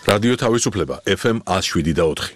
რადიო თავისუფლება FM 107.4.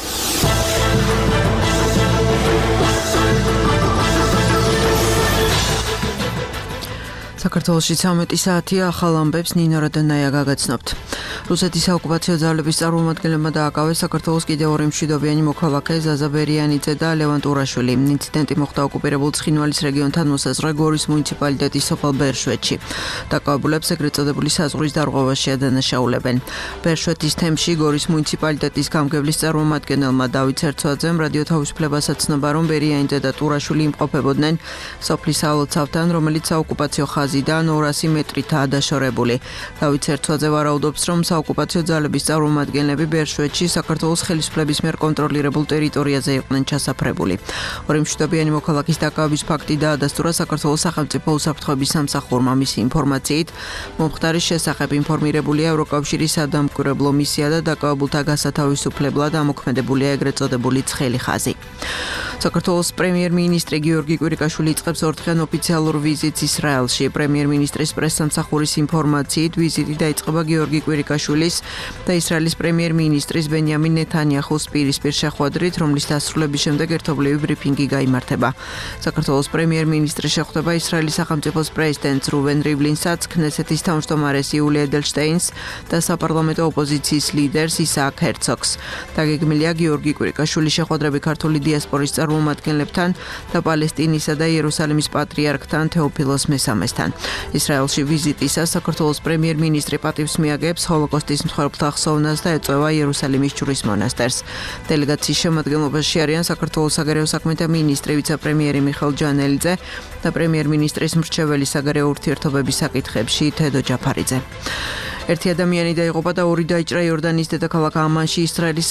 საქართველოში 13 საათია, ახალ ამბებს ნინო რადონაია გაგაცნობთ. რუსეთის საოკუპაციო ძალების წარმომადგენლებმა დააკავეს საქართველოს კიდევ ორი მშვიდობიანი მოქალაქე ზაზა ბერიანიძე და ლევან ტურაშვილი. ინციდენტი მოხდა ოკუპირებულ ცხინვალის რეგიონთან მოსაზღვრე გორის მუნიციპალიტეტის სოფელ ბერშვეთში. დაკავებულებს ეგრეთ წოდებული საზღვრის დარღვევაში ადანაშაულებენ. ბერშვეთის თემში გორის მუნიციპალიტეტის გამგებლის წარმომადგენელმა დავით ცერცვაძემ რადიო თავისუფლებას აცნობა, რომ ბერიანიძე და ტურაშვილი იმყოფებოდნენ სოფლის ალოცავთან, რომელიც საოკუპაციო ხაზიდან 200 მეტრითაა დაშორებული. დავით ცერცვაძე ვარაუდობს, რომ საოკუპაციო ძალების წარმომადგენლები ბერშვეთში საქართველოს ხელისუფლების მიერ კონტროლირებულ ტერიტორიაზე იყვნენ ჩასაფრებული. ორი მშვიდობიანი მოქალაქის დაკავების ფაქტი დაადასტურა საქართველოს სახელმწიფო უსაფრთხოების სამსახურმა. მისი ინფორმაციით, მომხდარის შესახებ ინფორმირებულია ევროკავშირის სადამკვირვებლო მისია და დაკავებულთა გასათავისუფლებლად ამოქმედებულია ეგრეთ წოდებული ცხელი ხაზი. საქართველოს პრემიერ-მინისტრი გიორგი კვირიკაშვილი იწყებს ორდღიან ოფიციალურ ვიზიტს ისრაელში. პრემიერ-მინისტრის პრესსამსახურის ინფორმაციით, ვიზიტი დაიწყება გიორგი კვირიკაშვილის და ისრაელის პრემიერ-მინისტრის ბენიამინ ნეთანიაჰუს პირისპირ შეხვედრით, რომლის დასრულების შემდეგ ერთობლივი ბრიფინგი გაიმართება. საქართველოს პრემიერ-მინისტრი შეხვდება ისრაელის სახელმწიფოს პრეზიდენტს რუვენ რივლინსაც, ქნესეთის თავმჯდომარეს იული ედელშტეინს და საპარლამენტო ოპოზიციის ლიდერს ისააკ ჰერცოგს. დაგეგმილია გიორგი კვირიკაშვილის შეხვედრები ქართული დიასპორის წარმომადგენლებთან და პალესტინისა და იერუსალიმის პატრიარქთან თეოფილოს მესამესთან. ისრაელში ვიზიტისას საქართველოს პრემიერ-მინისტრი პატივს მიაგებს ჰოლოკოსტის მსხვერპლთა ხსოვნას და ეწვევა იერუსალიმის ჯვრის მონასტერს. დელეგაციის შემადგენლობაში არიან საქართველოს საგარეო საქმეთა მინისტრი, ვიცე-პრემიერი მიხეილ ჯანელიძე და პრემიერ-მინისტრის მრჩეველი საგარეო ურთიერთობების საკითხებში თედო ჯაფარიძე. ერთი ადამიანი დაიღუპა და ორი დაიჭრა იორდანიის დედაქალაქ ამანში ისრაელის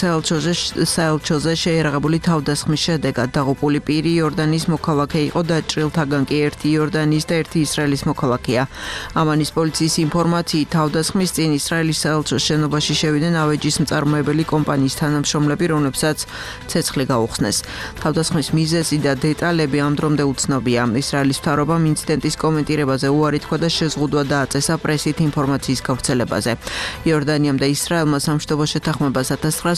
საელჩოზე შეიარაღებული თავდასხმის შედეგად. დაღუპული პირი იორდანიის მოქალაქე იყო, დაჭრილთაგან კი ერთი იორდანიის და ერთი ისრაელის მოქალაქეა. ამანის პოლიციის ინფორმაციით, თავდასხმის წინ ისრაელის საელჩოს შენობაში შევიდნენ ავეჯის მწარმოებელი კომპანიის თანამშრომლები, რომლებსაც ცეცხლი გაუხსნეს. თავდასხმის მიზეზი და დეტალები ამ დრომდე უცნობია. ისრაელის მთავრობამ ინციდენტის კომენტირებაზე უარი თქვა და შეზღუდვა დააწესა პრესით ინფორმაციის გავრცელებაზე. იორდანიამ და ისრაელმა სამშვიდობო შეთანხმებას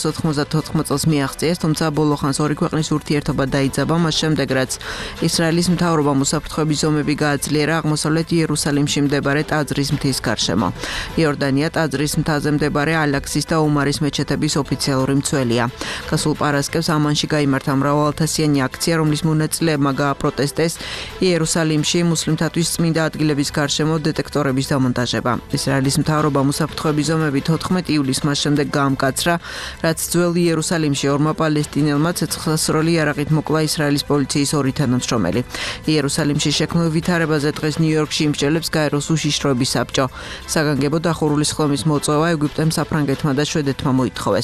1994 წელს მიაღწიეს, თუმცა ბოლო ხანს ორი ქვეყნის ურთიერთობა დაიძაბა, მას შემდეგ რაც ისრაელის მთავრობამ უსაფრთხოების ზომები გააძლიერა აღმოსავლეთ იერუსალიმში მდებარე ტაძრის მთის გარშემო. იორდანია ტაძრის მთაზე მდებარე ალაქსის და უმარის მეჩეთების ოფიციალური მცველია. გასულ პარასკევს ამანში გაიმართა მრავალათასიანი აქცია, რომლის მონაწილეებმა გააპროტესტეს იერუსალიმში მუსლიმთათვის წმინდა ადგილების გარშემო დეტექტორების დამონტაჟება. ისრაელის მთავრობამ უსაფრთხოების ზომები 14 ივლისს მას შემდეგ გაამკაცრა, რაც ძველ იერუსალიმში ორმა პალესტინელმა ცეცხლსროლი იარაღით მოკლა ისრაელის პოლიციის ორი თანამშრომელი. იერუსალიმში შექმნილ ვითარებაზე დღეს ნიუ-იორკში იმსჯელებს გაეროს უშიშროების საბჭო. საგანგებო დახურული სხდომის მოწვევა ეგვიპტემ, საფრანგეთმა და შვედეთმა მოითხოვეს.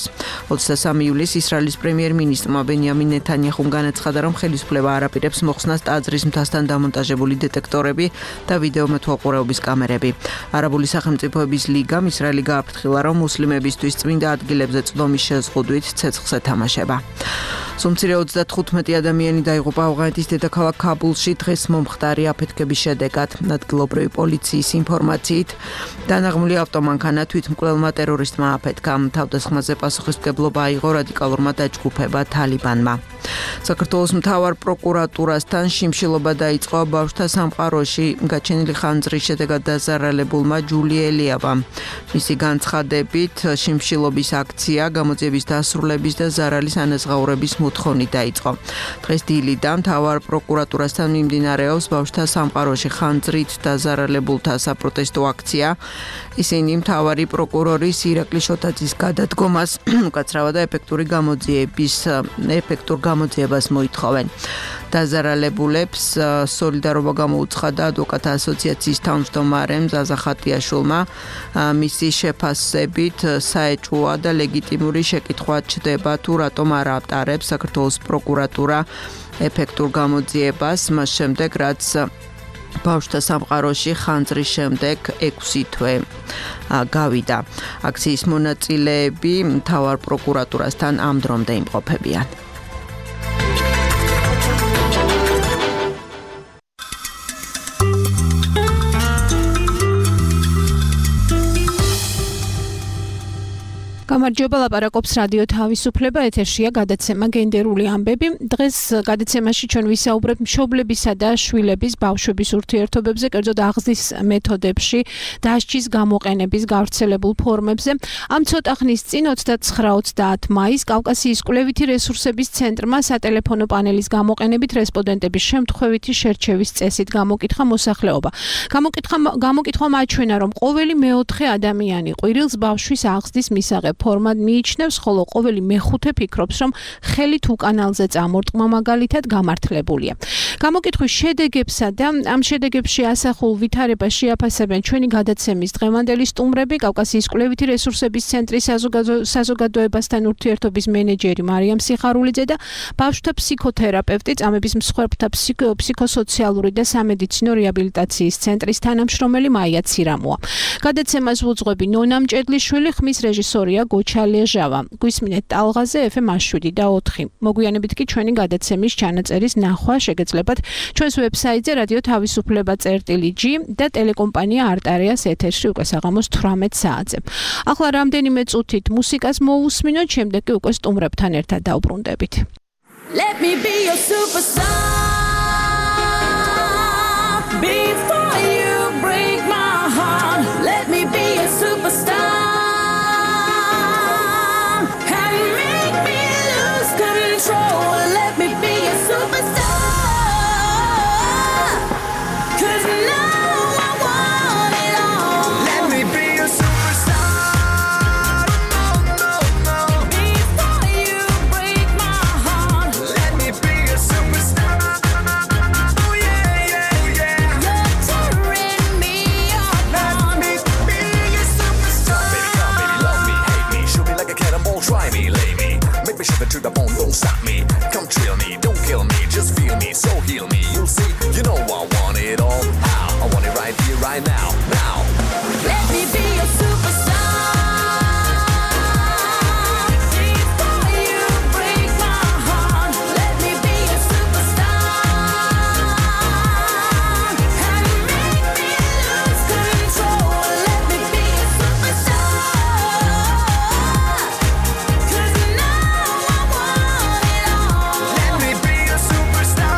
23 ივლისს ისრაელის პრემიერ-მინისტრმა ბენიამინ ნეთანიაჰუმ განაცხადა, რომ ხელისუფლება არაპირებს მოხსნას ტაძრის მთასთან დამონტაჟებული დეტექტორები და ვიდეომეთვალყურეობის კამერები. არაბული სახელმწიფოების ლიგამ ისრაელი გააფრთხილა, რომ მუსლიმებისთვის წმინდა ადგილებზე წვდომის შეზღუდვით ცეცხლს ეთამაშება. სულ მცირე 35 ადამიანი დაიღუპა ავღანეთის დედაქალაქ ქაბულში დღეს მომხდარი აფეთქების შედეგად. ადგილობრივი პოლიციის ინფორმაციით, დანაღმული ავტომანქანა თვითმკვლელმა ტერორისტმა აფეთქა. თავდასხმაზე პასუხისმგებლობა აიღო რადიკალურმა დაჯგუფება თალიბანმა. საქართველოს მთავარ პროკურატურასთან შიმშილობა დაიწყო ბავშვთა სამყაროში გაჩენილი ხანძრის შედეგად დაზარალებულმა ჯული ელიავამ. მისი განცხადებით, შიმშილობის აქცია გამოძიების დასრულების და ზარალის ანაზღაურების მოთხოვნით დაიწყო. დღეს დილიდან მთავარ პროკურატურასთან მიმდინარეობს ბავშვთა სამყაროში ხანძრით დაზარალებულთა საპროტესტო აქცია. ისინი მთავარი პროკურორის ირაკლი შოტაძის გადადგომას უკაცრავად და ეფექტურ გამოძიებას მოითხოვენ. დაზარალებულებს სოლიდარობა გამოუცხადა ადვოკატთა ასოციაციის თავმჯდომარემ ზაზა ხატიაშვილმა. მისი შეფასებით საეჭვოა და ლეგიტიმური შეკითხვა ჩდება, თუ რატომ არ ატარებს საქართველოს პროკურატურა ეფექტურ გამოძიებას, მას შემდეგ რაც ბავშვთა სამყაროში ხანძრის შემდეგ 6 თვე გავიდა. აქციის მონაწილეები მთავარ პროკურატურასთან ამ დრომდე იმყოფებიან. გამარჯობა, ლაპარაკობს რადიო თავისუფლება, ეთერშია გადაცემა გენდერული ამბები. დღეს გადაცემაში ჩვენ ვისაუბრებთ მშობლებისა და შვილების ბავშვების ურთიერთობებზე, კერძოდ აღზრდის მეთოდებში, დასჯის გამოყენების გავრცელებულ ფორმებზე. ამ ცოტა ხნის წინ 29-30 მაისს კავკასიის კვლევითი რესურსების ცენტრმა სატელეფონო პანელის გამოყენებით რესპონდენტების შემთხვევითი შერჩევის წესით გამოკითხა მოსახლეობა. გამოკითხვამ აჩვენა, რომ ყოველი მეოთხე ადამიანი ყვირილს ბავშვის აღზრდის მისაღებ ფორმად მიიჩნევს, ხოლო ყოველი მეხუთე ფიქრობს, რომ ხელით უკანალზე წამორტყმა მაგალითად გამართლებულია. გამოკითხვის შედეგებსა და ამ შედეგებში ასახულ ვითარებას შეაფასებენ ჩვენი გადაცემის დღევანდელი სტუმრები, კავკასიის კვლევითი რესურსების ცენტრის საზოგადოებასთან ურთიერთობის მენეჯერი მარიამ სიხარულიძე და ბავშვთა ფსიქოთერაპევტი, წამების მსხვერპლთა ფსიქოსოციალური და სამედიცინო რეაბილიტაციის ცენტრის თანამშრომელი მაია ცირამოა. გადაცემას უძღვები ნონა მჭედლიშვილი, ხმის რეჟისორია გოჩა ლეჟავა. გვისმინეთ ტალღაზე FM 107.4. მოგვიანებით კი ჩვენი გადაცემის ჩანაწერის ნახვა შეგეძლებათ ჩვენს ვებსაიტზე radio-tavisupleba.g და ტელეკომპანია არტარიას ეთერში უკვე საღამოს 18 საათზე. ახლა რამდენიმე წუთით მუსიკას მოусმინოთ, შემდეგ კი უკვე სტუმრებთან ერთად დავბრუნდებით. Let me be your superstar before you break my heart. Let me be your superstar and make me lose control. Let me be your superstar, 'cause now I want it all. Let me be your superstar. No. Before you break my heart, Let me be your superstar. Oh yeah. you're tearing me apart. Let me be your superstar. Baby, come, baby, love me, hate me, shoot me like a cannonball, try me, lay me, make me shiver to the bone, don't stop me, come thrill me, don't kill me, just feel me, so heal me. You'll see, you know I want it all. How? I want it right here, right now. Let me be your superstar. Before you break my heart, let me be your superstar and make me lose control. Let me be your superstar, 'cause now I want it all. Let me be your superstar.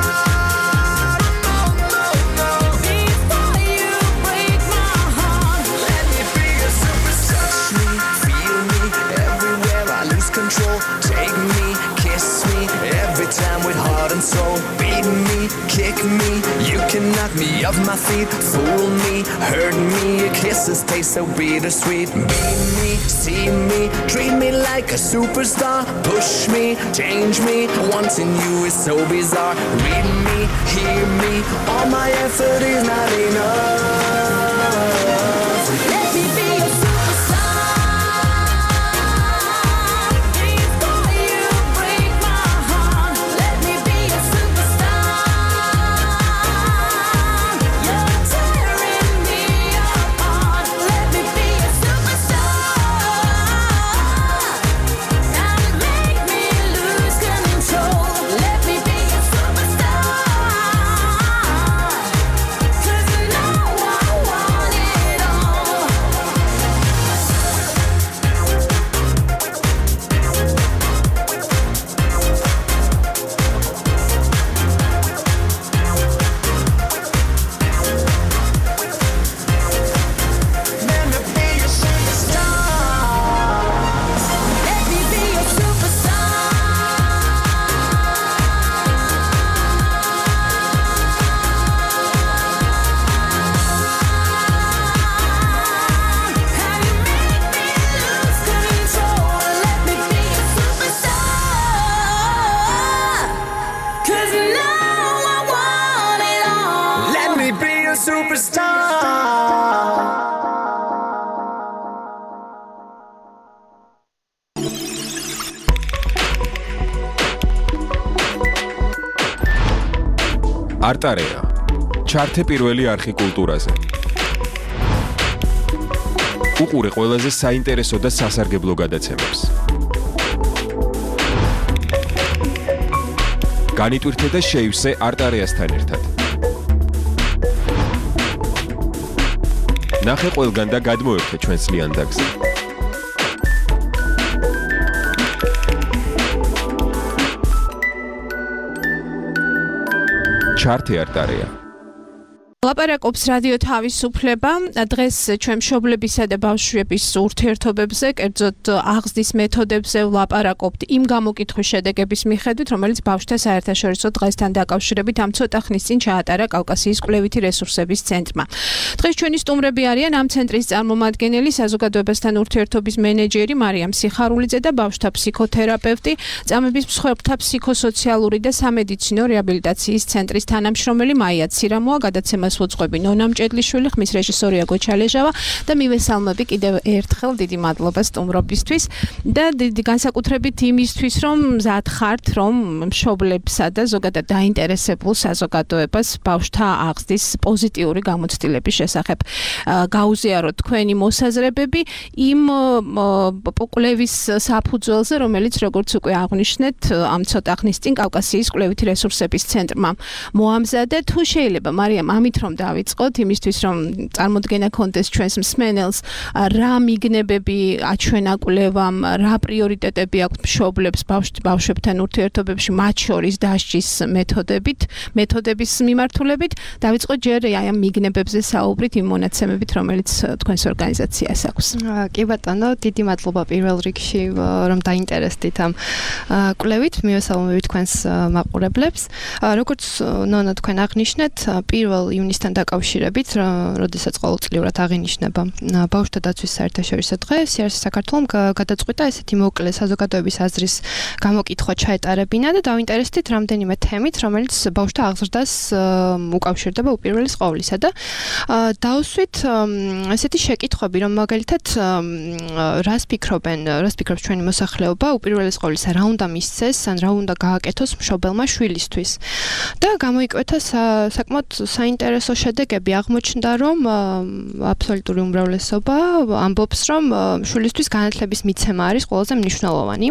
No. Before you break my heart, Let me be your superstar. Touch me, feel me, everywhere I lose control. Take me, kiss me, every time with heart and soul. Beat me, kick me, you can knock me off my feet. Fool me, hurt me, your kisses taste so bittersweet. Beat me, see me, treat me like a superstar. Push me, change me, wanting you is so bizarre. Read me, hear me, all my effort is not enough. let me be your superstar. Before you break my heart, let me be your superstar. You're tearing me apart. Let me be your superstar and make me lose control. Let me be your superstar, 'cause now I want it all. Let me be your superstar. Let me be your superstar and make me lose control. Let me be your superstar, 'cause now I want it all. Let me be your superstar. არტარეა. ჩართე პირველი არხი კულტურაზე. უყურე ყველაზე საინტერესო და სასარგებლო გადაცემებს. განიტვირთე და შეივსე არტარეასთან ერთად. ნახე ყველგან და გადმოერთე ჩვენს ლიანდაგზე. ჩართე არ დარეა. ლაპარაკობს რადიო თავისუფლება დღეს ჩვენ მშობლებისა და ბავშვების ურთიერთობებზე, კერძოდ აღზრდის მეთოდებზე ვლაპარაკობთ იმ გამოკითხვის შედეგების მიხედვით, რომელიც ბავშვთა საერთაშორისო დღესთან დაკავშირებით ამ ცოტა ხნის წინ ჩაატარა კავკასიის კვლევითი რესურსების ცენტრმა. დღეს ჩვენი სტუმრები არიან ამ ცენტრის წარმომადგენელი, საზოგადოებასთან ურთიერთობის მენეჯერი მარიამ სიხარულიძე და ბავშვთა ფსიქოთერაპევტი, წამების მსხვერპლთა ფსიქოსოციალური და სამედიცინო რეაბილიტაციის ცენტრის თანამშრომელი მაია ცირამოა, გადაცემას უძღვები ნონა მჭედლიშვილი, ხმის რეჟისორია გოჩალეჟავა და მივესალმები კიდევ ერთხელ დიდი მადლობა სტუმრობისთვის და დიდი განსაკუთრებით იმისთვის, რომ მზად ხართ, რომ მშობლებსა და ზოგადად დაინტერესებულ საზოგადოებას ბავშვთა აღზრდის პოზიტიური გამოცდილების შესახებ გაუზიაროთ თქვენი მოსაზრებები იმ კვლევის საფუძველზე, რომელიც როგორც უკვე აღვნიშნეთ, ამ ცოტა ხნის წინ კავკასიის კვლევითი რესურსების ცენტრმა მოამზადა. თუ შეიძლება მარიამ ამით რომ დავიწყოთ იმისთვის რომ წარმოდგენა კონდეს ჩვენს მსმენელს რა მიგნებები აჩვენა კვლევამ, რა პრიორიტეტები აქვს მშობლებს ბავშვებთან ურთიერთობებში, მათ შორის დასჯის მეთოდების მიმართულებით. დავიწყოთ ჯერ აი ამ მიგნებებზე საუბრით იმ მონაცემებით, რომელიც თქვენს ორგანიზაციას აქვს. კი ბატონო, დიდი მადლობა პირველ რიგში რომ დაინტერესდით ამ კვლევით, მივესალმები თქვენს მაყურებლებს. როგორც ნონა თქვენ აღნიშნეთ, პირველ ივნისთან დაკავშირებით, როდესაც ყოველწლიურად აღინიშნება ბავშვთა დაცვის საერთაშორისო დღე, CRC საქართველოს გადაწყვიტა ესეთი მოკლე საზოგადოების აზრის გამოკითხვა ჩაეტარებინა და დავინტერესდით რამდენიმე თემით, რომელიც ბავშვთა აღზრდას უკავშირდება უპირველეს ყოვლისა და დავსვით ესეთი შეკითხვები, რომ მაგალითად რას ფიქრობს ჩვენი მოსახლეობა უპირველეს ყოვლისა რა უნდა მისცეს, ან რა უნდა გააკეთოს მშობელმა შვილისთვის. და გამოიკვეთა საკმაოდ საინტერესო შედეგები, აღმოჩნდა, რომ აბსოლუტური უმრავლესობა ამბობს, რომ შვილისთვის განათლების მიცემა არის ყველაზე მნიშვნელოვანი.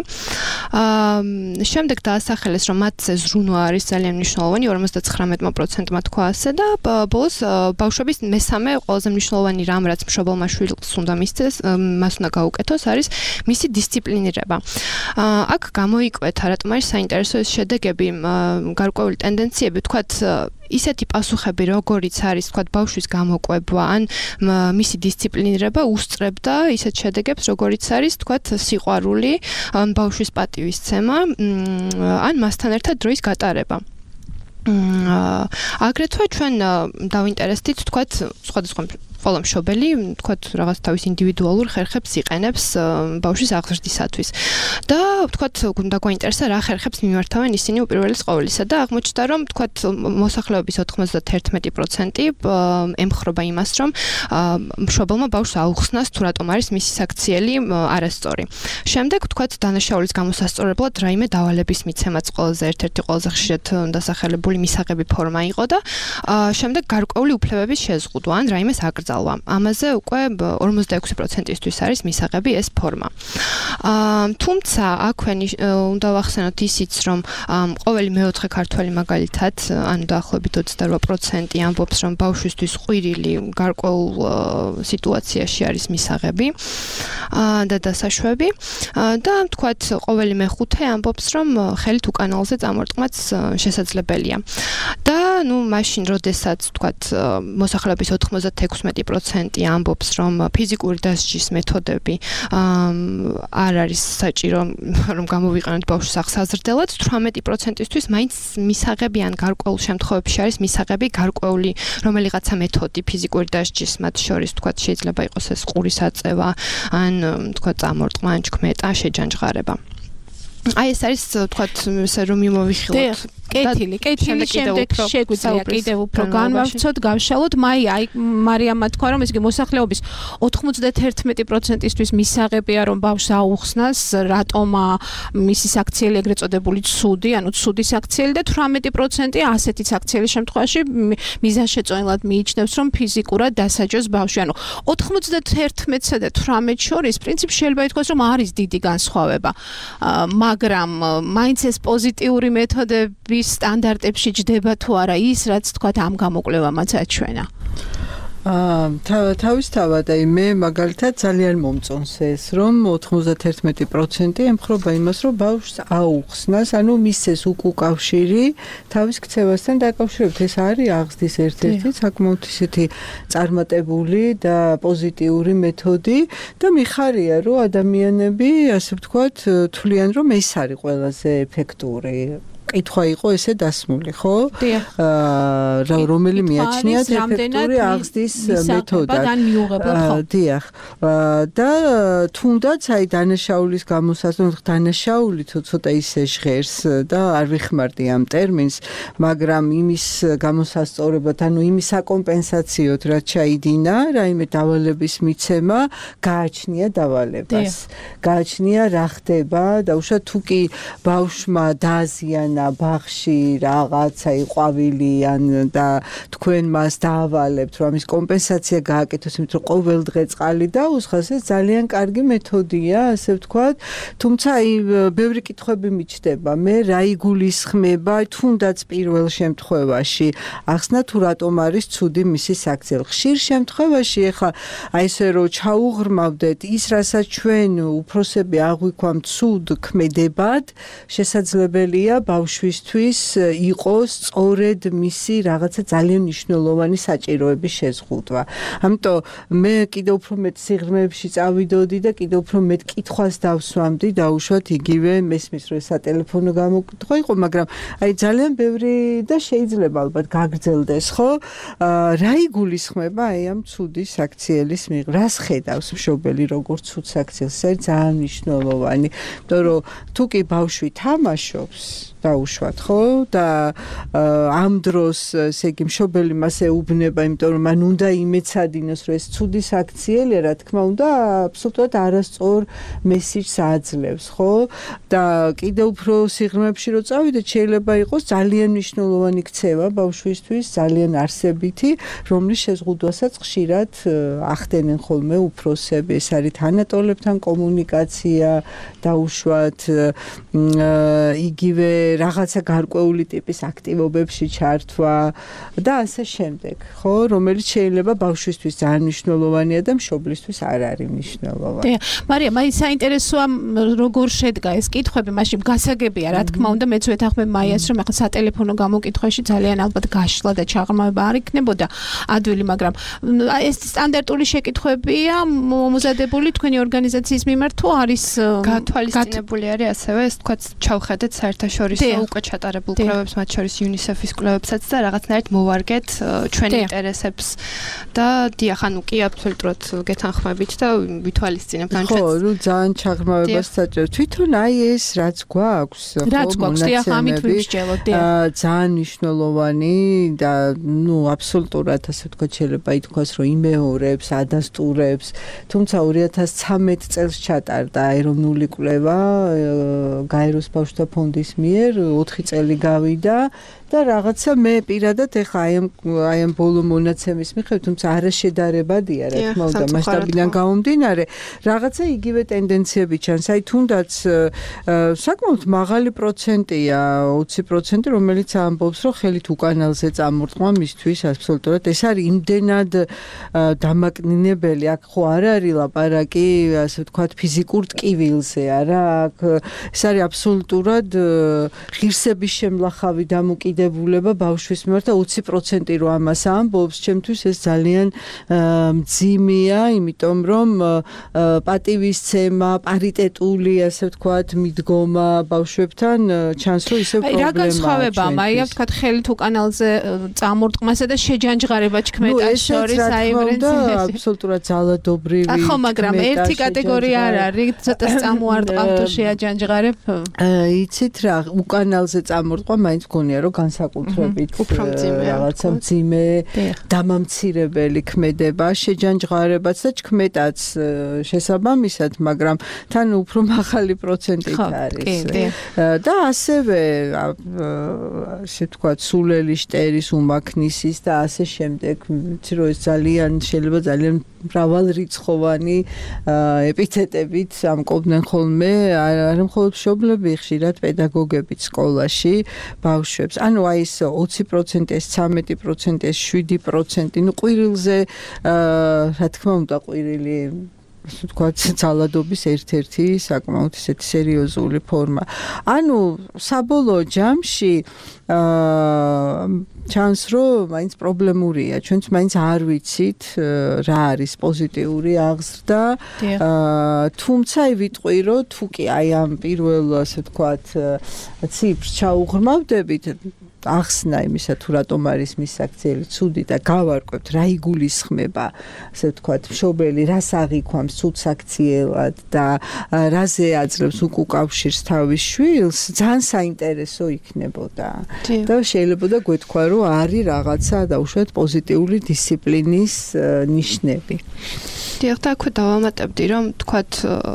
შემდეგ დაასახელეს, რომ მათზე ზრუნვა არის ძალიან მნიშვნელოვანი, 59%-მა თქვა ასე და ბოლოს ბავშვების მესამე ყველაზე მნიშვნელოვანი რამ, რაც მშობელმა შვილს უნდა მისცეს, მას უნდა გაუკეთოს, არის მისი დისციპლინირება. აქ გამოიკვეთა, რატომ არის საინტერესო ეს შედეგები, გარკვეული ტენდენციები, თქვათ ისეთი პასუხები, როგორიც არის, თქვათ, ბავშვის გამოკვება, ან მისი დისციპლინირება უსწრებდა ისეთ შედეგებს, როგორიც არის, თქვათ, სიყვარული, ან ბავშვის პატივისცემა, ან მასთან ერთად დროის გატარება. აგრეთვე ჩვენ დავინტერესდით, თქვათ, სხვადასხვა ყველა მშობელი, თქვათ, რაღაც თავის ინდივიდუალურ ხერხებს იყენებს ბავშვის აღზრდისათვის. და თქვათ, უნდა გვაინტერესა რა ხერხებს მიმართავენ ისინი უპირველეს ყოვლისა და აღმოჩნდა, რომ თქვათ, მოსახლეობის 91% ემხრობა იმას, რომ მშობელმა ბავშვს აუხსნას თუ რატომ არის მისი საქციელი არასწორი. შემდეგ, თქვათ, დანაშაულის გამოსასწორებლად რაიმე დავალების მიცემაც ერთ-ერთი ყველაზე ხშირად დასახელებული მისაღები ფორმა იყო და შემდეგ გარკვეული უფლებების შეზღუდვა ან რაიმეს აკრძალვა. ამაზე უკვე 46%-ისთვის არის მისაღები ეს ფორმა. თუმცა აქვე უნდა ვახსენოთ ისიც, რომ ყოველი მეოთხე ქართველი მაგალითად, ანუ დაახლოებით 28% ამბობს, რომ ბავშვისთვის ყვირილი გარკვეულ სიტუაციაში არის მისაღები და დასაშვები და თქვათ, ყოველი მეხუთე ამბობს, რომ ხელით უკანალზე წამორტყმაც შესაძლებელია. და მაშინ, როდესაც თქვათ, მოსახლეობის 96% ამბობს, რომ ფიზიკური დასჯის მეთოდები არ არის საჭირო, რომ გამოვიყენოთ ბავშვს აღსაზრდელად, 18%-ისთვის მაინც მისაღები ან გარკვეულ შემთხვევებში არის მისაღები გარკვეული რომელიღაცა მეთოდი ფიზიკური დასჯის, მათ შორის თქვათ, შეიძლება იყოს ეს ყურის აწევა, ან თქვათ, წამორტყმა, ან ჩქმეტა, შეჯანჯღარება. აი ეს არის თქვათ, ესე რომ მიმოვიხილოთ. კეთილი, შემდეგ შეგვიძლია კიდევ უფრო განვავრცოთ, გავშალოთ. მარიამმა თქვა, რომ ესე მოსახლეობის 91%-ისთვის მისაღებია, რომ ბავშვს აუხსნას, რატომ მისი საქციელი ეგრეთ წოდებული ცუდი, ანუ ცუდი საქციელი და 18% ასეთი საქციელის შემთხვევაში მიზანშეწონილად მიიჩნევს, რომ ფიზიკურად დასაჯოს ბავშვი. ანუ 91-სა და 18 შორის პრინციპში შეიძლება ითქვას, რომ არის დიდი განსხვავება. მაგრამ მაინც ეს პოზიტიური მეთოდები სტანდარტებში ჯდება თუ არა ის, რაც თქვათ ამ გამოკვლევამაც აჩვენა. თავისთავად აი მე მაგალითად ძალიან მომწონს ეს რომ 91% ემხრობა იმას რომ ბავშვს აუხსნას, ანუ მისცეს უკავშირი თავის ქცევასთან დაკავშირებით. ეს არის აღზრდის ერთ-ერთი საკმაოდ ისეთი წარმატებული და პოზიტიური მეთოდი და მიხარია რომ ადამიანები ასე ვთქვათ თვლიან რომ ეს არის ყველაზე ეფექტური კითხვა იყო ესე დასმული, ხო? რომელი მიაჩნიათ ეფექტური აღზრდის მეთოდად. დიახ. და თუნდაც აი დანაშაულის გამოსაზრდელად დანაშაული ცოტა ისე ჟღერს და არ ვიხმარდი ამ ტერმინს, მაგრამ იმის გამოსასწორებლად, ანუ იმის აკომპენსაციოდ, რაც ჩაიდინა, რაიმე დავალების მიცემა გააჩნია დავალებას. გააჩნია რა ხდება და უშუალოდ თუ კი ბავშვმა დააზიანა ბაღში რაღაცა იყვავილი ან და თქვენ მას დაავალებთ რომ ამის კომპენსაცია გააკეთოს, იმიტომ რომ ყოველ დღე წყალი დაუსხას, ეს ძალიან კარგი მეთოდია, ასე ვთქვათ. თუმცა აი ბევრი კითხვები მიჩნდება. მე რა იგულისხმება თუნდაც პირველ შემთხვევაში ახსნა თუ რატომ არის ცუდი მისი საქციელი. ხშირ შემთხვევაში ეხლა აი ესე რომ ჩაუღრმავდეთ ის, რასაც ჩვენ უფროსები აღვიქვამთ ცუდ ქმედებად, შესაძლებელია ბავშვისთვის იყოს სწორედ მისი რაღაცა ძალიან მნიშვნელოვანი საჭიროების შეზღუდვა. ამიტომ მე კიდევ უფრო მეტ სიღრმეებში წავიდოდი და კიდევ უფრო მეტ კითხვას დავსვამდი და უშუალოდ იგივე მესმის რომ სატელეფონო გამოკითხვა იყო, მაგრამ აი ძალიან ბევრი და შეიძლება ალბათ გაგრძელდეს, ხო? რა იგულისხმება აი ამ ცუდი საქციელის მიღება? რას ხედავს მშობელი როგორც ცუდ საქციელს? ეს ძალიან მნიშვნელოვანი, იმიტომ რომ თუ კი ბავშვი თამაშობს დაუშვათ, ხო? და ამ დროს ესე იგი მშობელი მას ეუბნება, იმიტომ რომ მან უნდა იმეცადინოს, რომ ეს ცუდი საქციელია, რა თქმა უნდა, აბსოლუტურად არასწორ მესიჯს აძლევს, ხო? და კიდევ უფრო სიღრმეებში რო წავიდეთ, შეიძლება იყოს ძალიან მნიშვნელოვანი ქცევა ბავშვისთვის, ძალიან არსებითი, რომლის შეზღუდვასაც ხშირად ახდენენ ხოლმე უფროსები. ეს არის თანატოლებთან კომუნიკაცია, დაუშვათ იგივე რაღაცა გარკვეული ტიპის აქტივობებში ჩართვა და ასე შემდეგ, ხო, რომელიც შეიძლება ბავშვისთვის ძალიან მნიშვნელოვანია და მშობლისთვის არ არის მნიშვნელოვანი. მარია, მაინც საინტერესოა როგორ შედგა ეს კითხვები, მაშინ გასაგებია, რა თქმა უნდა, მეც ვეთანხმებ მაიას, რომ ახლა სატელეფონო გამოკითხვაში ძალიან ალბათ გაშლა და ჩაღრმავება არ იქნებოდა ადვილი, მაგრამ ეს სტანდარტული შეკითხვებია მომზადებული თქვენი ორგანიზაციის მიმართ თუ არის გათვალისწინებული არის ასევე, ეს თქვა ჩავხედეთ საერთაშორისო უკვე ჩატარებულ კვლევებს, მათ შორის UNICEF-ის კვლევებსაც და რაღაცნაირად მოვარგეთ ჩვენი ინტერესებს და დიახ, ანუ კი აბსოლუტურად გეთანხმებით და ვითვალისწინებთ ან ხო, რომ ძალიან ჩაღრმავებას საჭირო. თვითონ აი ეს რაც გვაქვს, დიახ, ამით ვიმსჯელოთ, დიახ. ძალიან მნიშვნელოვანი და ნუ აბსოლუტურად ასე ვთქვათ, შეიძლება ითქვას, რომ იმეორებს, ადასტურებს, თუმცა 2013 წელს ჩატარდა ეროვნული კვლევა გაეროს ბავშვთა ფონდის მიერ 4 წელი გავიდა და რაღაცა მე პირადად ეხა აი ამ ბოლო მონაცემის მიხედვით, თუმცა არაშედარებადია, რა თქმა უნდა, მასშტაბიდან გამომდინარე, რაღაცა იგივე ტენდენციები ჩანს. აი თუნდაც საკმაოდ მაღალი პროცენტია, 20%, რომელიც ამბობს, რომ ხელით უკანალზე წამორტყმა მისთვის აბსოლუტურად ეს არის იმდენად დამაკნინებელი. აქ ხო არ არის ლაპარაკი, ასე ვთქვათ, ფიზიკურ ტკივილზე, არა, აქ ეს არის აბსოლუტურად ღირსების შემლახავი დამოკიდებულება ბავშვის მიმართ და 20% რო ამას ამბობს, ჩემთვის ეს ძალიან მძიმეა, იმიტომ რომ პატივისცემა, პარიტეტული, ასე ვთქვათ, მიდგომა ბავშვებთან ჩანს, რომ ისევ პრობლემაა. რა განსხვავება, მაია, ვთქვათ, ხელით უკანალზე წამორტყმასა და შეჯანჯღარება ჩქმეტას შორის აივრენცია. აბსოლუტურად ძალადობრივი. ხო, მაგრამ ერთი კატეგორია არ არის, ცოტა წამოარტყავ თუ შეაჯანჯღარებ. იცით რა, უკანალზე წამორტყვა მაინც გონია, რომ განსაკუთრებით რაღაცა მძიმე, დამამცირებელი ქმედება, შეჯანჯღარებაც და ჩქმეტაც შესაბამისად, მაგრამ თან უფრო მაღალი პროცენტით არის. და ასევე ასე ვთქვათ, სულელი შტერის, უმაქნისის და ასე შემდეგ, ვიცი რომ ეს ძალიან შეიძლება ძალიან მრავალრიცხოვანი ეპითეტებით ამკობდნენ ხოლმე არა მხოლოდ მშობლები, ხშირად პედაგოგებიც სკოლაში ბავშვებს. ანუ აი ეს 20%, ეს 13%, ეს 7%, ნუ ყვირილზე რა თქმა უნდა ყვირილი ასე ვთქვათ, ძალადობის ერთ-ერთი საკმაოდ ისეთი სერიოზული ფორმა. ანუ საბოლოო ჯამში ჩანს, რომ მაინც პრობლემურია. ჩვენც მაინც არ ვიცით რა არის პოზიტიური აღზრდა. თუმცა ვიტყვი, რომ თუ კი აი ამ პირველ ასე ვთქვათ ციფრს ჩაუღრმავდებით, ახსნა იმისა თუ რატომ არის მისაქციელი ცუდი და გავარკვევთ რა იგულისხმება, ასე ვთქვათ, მშობელი რას აღიქვამს ცუდსაქციელად და რაზე აძლევს უკავშირს თავის შვილს, ძალიან საინტერესო იქნებოდა. და შეიძლება გვეთქვა, რომ არის რაღაცა დაუშვათ პოზიტიური დისციპლინის ნიშნები. დიახ, და აქვე დავამატებდი, რომ თქვათ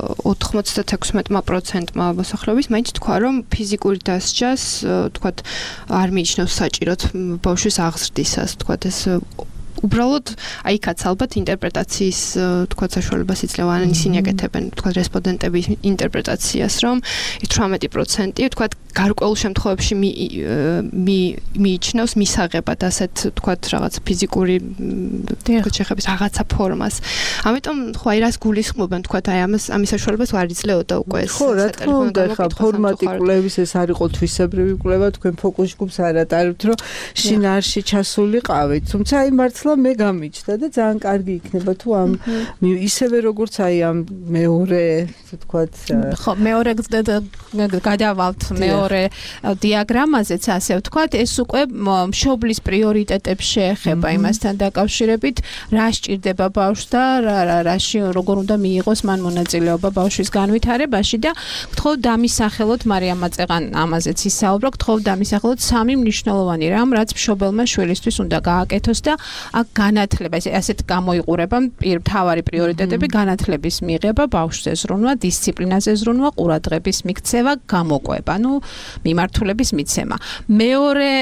96%-მა მოსახლეობის მაინც თქვა, რომ ფიზიკური დასჯას თქვათ არ მიიჩნევს საჭიროდ ბავშვის აღზრდისას, თქვათ ეს უბრალოდ აიქაც ალბათ ინტერპრეტაციის თქვათ საშუალებას იძლევა, ან ისინი აკეთებენ თქვათ რესპონდენტების ინტერპრეტაციას, რომ 18% თქვათ გარკვეულ შემთხვევებში მიიჩნევს მისაღებად ასეთ თქვათ რაღაც ფიზიკური შეხების რაღაცა ფორმას. ამიტომ ხო აი რას გულისხმობენ თქვათ აი ამის საშუალებას არ იძლეოდა უკვე ეს. ხო, რა თქმა უნდა, ხა ფორმატი კვლევის ეს არ იყო თვისებრივი კვლევა, თქვენ ფოკუს ჯგუფს არ ატარებთ, რომ შინაარსში ჩასულიყავით. თუმცა აი მართლა მე გამიჩნდა და ძალიან კარგი იქნება თუ ამ ისევე როგორც აი ამ მეორე, ასე ვთქვათ, ხო, მეორე გადავალთ მეორე დიაგრამაზეც ასე ვთქვათ, ეს უკვე მშობლის პრიორიტეტებს შეეხება იმასთან დაკავშირებით, რა სჭირდება ბავშვს და რაში როგორ უნდა მიიღოს მან მონაწილეობა ბავშვის განვითარებაში და გთხოვთ დამისახელოთ, მარიამ მაწეღან ამაზეც ისაუბრა, გთხოვთ დამისახელოთ სამი მნიშვნელოვანი რამ, რაც მშობელმა შვილისთვის უნდა გააკეთოს და აქ განათლება, ასეთ გამოიყურება მთავარი პრიორიტეტები, განათლების მიღება, ბავშვზე ზრუნვა, დისციპლინაზე ზრუნვა, ყურადღების მიქცევა, გამოყვება, ნუ მიმართულების მიცემა. მეორე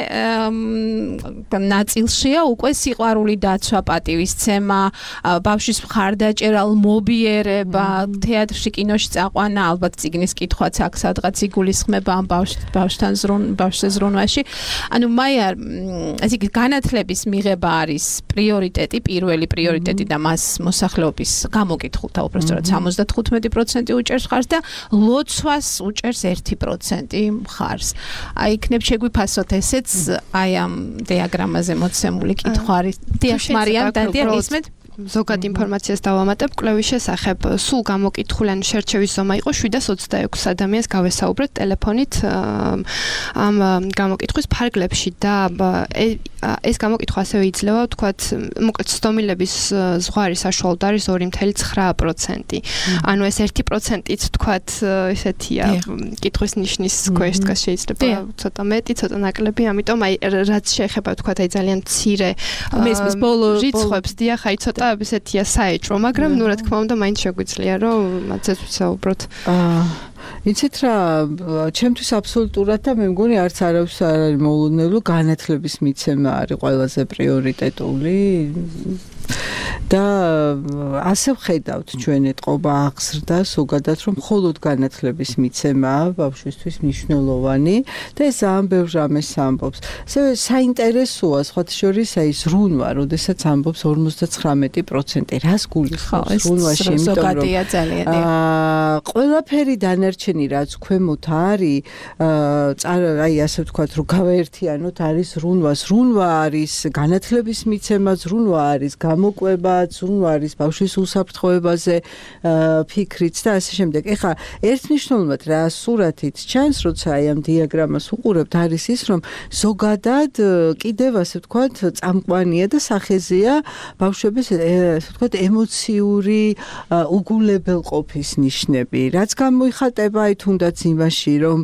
ნაწილშია უკვე სიყვარული დაცვა, პატივისცემა, ბავშვის მხარდაჭერა, მობიერება, თეატრში, კინოში წაყვანა, ალბათ წიგნის კითხვაც აქ სადღაც იგულისხმება ამ ბავშვთან ზრუნვაში. ანუ მაიარ, ესე იგი განათლების მიღება არის პრიორიტეტი, პირველი პრიორიტეტი და მას მოსახლეობის გამოკითხულთა უბრალოდ 75% უჭერს მხარს და ლოცვას უჭერს 1% მხარს. აი იქნებ შეგვიფასოთ ესეც აი ამ დიაგრამაზე მოცემული კითხვა არის. დიახ, მარიამ, დადიან ისმეთ? ზოგად ინფორმაციას დავამატებ კვლევის შესახებ. სულ გამოკითხული ან შერჩევის ზომა იყო 726 ადამიანს გავესაუბრეთ ტელეფონით ამ გამოკითხვის ფარგლებში და ეს გამოკითხვა ასევე იძლევა თქვათ მოკლედ ცდომილების ზღვარი საშუალოდ არის 2.9%. ანუ ეს 1%-იც თქვათ ესეთია კითხვის ნიშნის ქვეშ დგას, შეიძლება ცოტა მეტი, ცოტა ნაკლები, ამიტომ აი რაც შეეხება თქვათ აი ძალიან მცირე მესმის ბოლო რიცხვებს დიახ, აი ცოტა ესეთია საეჭვო, მაგრამ ნუ რა თქმა უნდა მაინც შეგვიძლია რომ მათზეც ვისაუბროთ. იცით რა, ჩემთვის აბსოლუტურად და მე მგონი არც არავის არ არის მოულოდნელი, განათლების მიცემა არის ყველაზე პრიორიტეტული. და ასე ვხედავთ ჩვენ ეთყობა აღზრდა ზოგადად, რომ მხოლოდ განათლების მიცემაა ბავშვისთვის მნიშვნელოვანი და ეს ძალიან ბევრ რამეს ამბობს. ასევე საინტერესოა სხვათა შორის აი ზრუნვა, როდესაც ამბობს 59%. რას გულისხმობს ზრუნვაში, იმიტომ რომ ყველაფერი დანარჩენი რაც ქვემოთ არის, აი ასე ვთქვათ, რომ გავაერთიანოთ, არის ზრუნვა. ზრუნვა არის განათლების მიცემა, ზრუნვა არის გამოყვება, ზრუნვა არის ბავშვის უსაფრთხოებაზე ფიქრიც და ასე შემდეგ. ეხლა ერთმნიშვნელოვნად რა სურათით ჩანს, როცა აი ამ დიაგრამას უყურებთ, არის ის, რომ ზოგადად კიდევ ასე ვთქვათ, წამყვანია და სახეზეა ბავშვების ასე ვთქვათ, ემოციური უგულებელყოფის ნიშნები. რაც გამოიხატება აი თუნდაც იმაში, რომ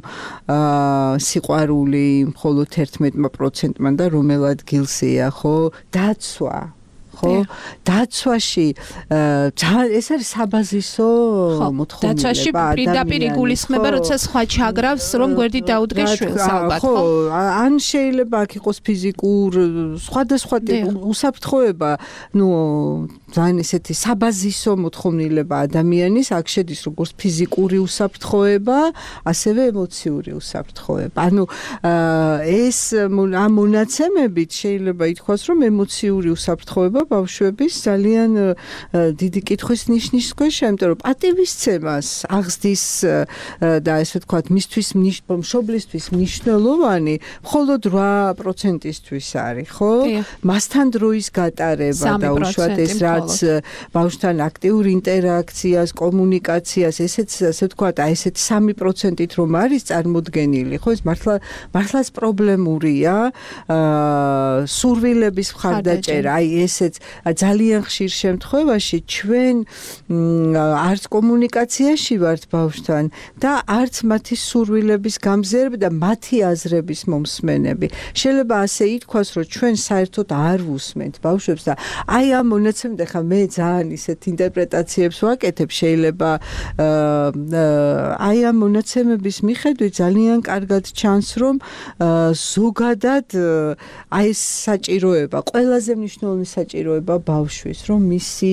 სიყვარული მხოლოდ 11%-მან და რომელ ადგილზეა, ხო, დაცვა ხო? დაცვაში ეს არის საბაზისო მოთხოვნილება. დაცვაში პირდაპირ იგულისხმება, როცა სხვა ჩაგრავს, რომ გვერდით დაუდგეს შვილს ალბათ, ხო? ან შეიძლება აქ იყოს ფიზიკურ სხვადასხვა უსაფრთხოება, ძალიან ესეთი საბაზისო მოთხოვნილება ადამიანის, აქ შედის როგორც ფიზიკური უსაფრთხოება, ასევე ემოციური უსაფრთხოება. ანუ ეს ამ მონაცემებით შეიძლება ითქვას, რომ ემოციური უსაფრთხოება ბავშვების ძალიან დიდი კითხვის ნიშნის ქვეშა, იმიტომ რომ პატივისცემას აღზრდის და ესე ვთქვათ, მისთვის მშობლისთვის მნიშვნელოვანი მხოლოდ 8%-ისთვის არის, ხო? მასთან დროის გატარება და უშუალოდ ეს რაც ბავშვთან აქტიურ ინტერაქციას, კომუნიკაციას, ესეც ასე ვთქვათ, აი ესეთ 3%-ით რომ არის წარმოდგენილი, ხო? ეს მართლაც პრობლემურია. სურვილების მხარდაჭერა, აი ესეც ძალიან ხშირ შემთხვევაში ჩვენ არც კომუნიკაციაში ვართ ბავშვთან და არც მათი სურვილების გამზიარება და მათი აზრების მომსმენები. შეიძლება ასე ითქვას, რომ ჩვენ საერთოდ არ ვუსმენთ ბავშვებს და აი ამ მონაცემით ახლა მე ძალიან ისეთ ინტერპრეტაციებს ვაკეთებ, შეიძლება აი ამ მონაცემების მიხედვით ძალიან კარგად ჩანს, რომ ზოგადად აი ეს საჭიროება, ყველაზე მნიშვნელოვანი საჭიროება ბავშვის, რომ მისი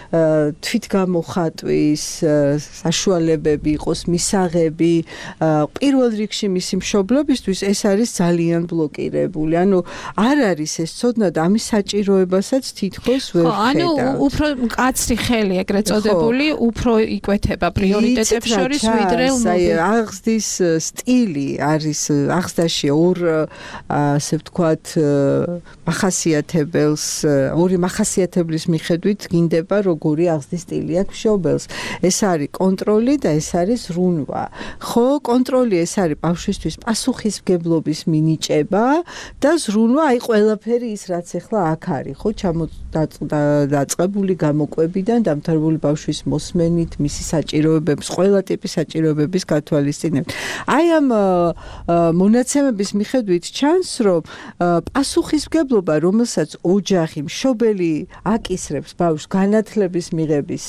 თვითგამოხატვის საშუალებები იყოს, მისაღები, პირველ რიგში მისი მშობლობისთვის ეს არის ძალიან ბლოკირებული. ანუ არ არის ეს ცოდნა და ამის საჭიროებასაც თითქოს ვერ ხედავთ. ანუ უფრო მკაცრი ხელი ეგრეთ წოდებული, უფრო იკვეთება პრიორიტეტებს შორის ვიდრე აღზრდის სტილი არის აღზრდაში ასე ვთქვათ მახასიათებელს, ორი მახასიათებლის მიხედვით გინდება როგორი აღზრდის სტილი აქვს მშობელს. ეს არის კონტროლი და ეს არის ზრუნვა. ხო, კონტროლი ეს არის ბავშვისთვის პასუხისმგებლობის მინიჭება და ზრუნვა აი ყველაფერი ის რაც ახლა აქ არის, ხო, დაწყებული გამოკვებიდან დამთავრებული ბავშვის მოსმენით, მისი საჭიროებების, ყველა ტიპის საჭიროებების გათვალისწინებით. აი ამ მონაცემების მიხედვით ჩანს, რომ პასუხისმგებლობა, რომელსაც ოჯახი, მშობელი აკისრებს ბავშვს განათლების მიღების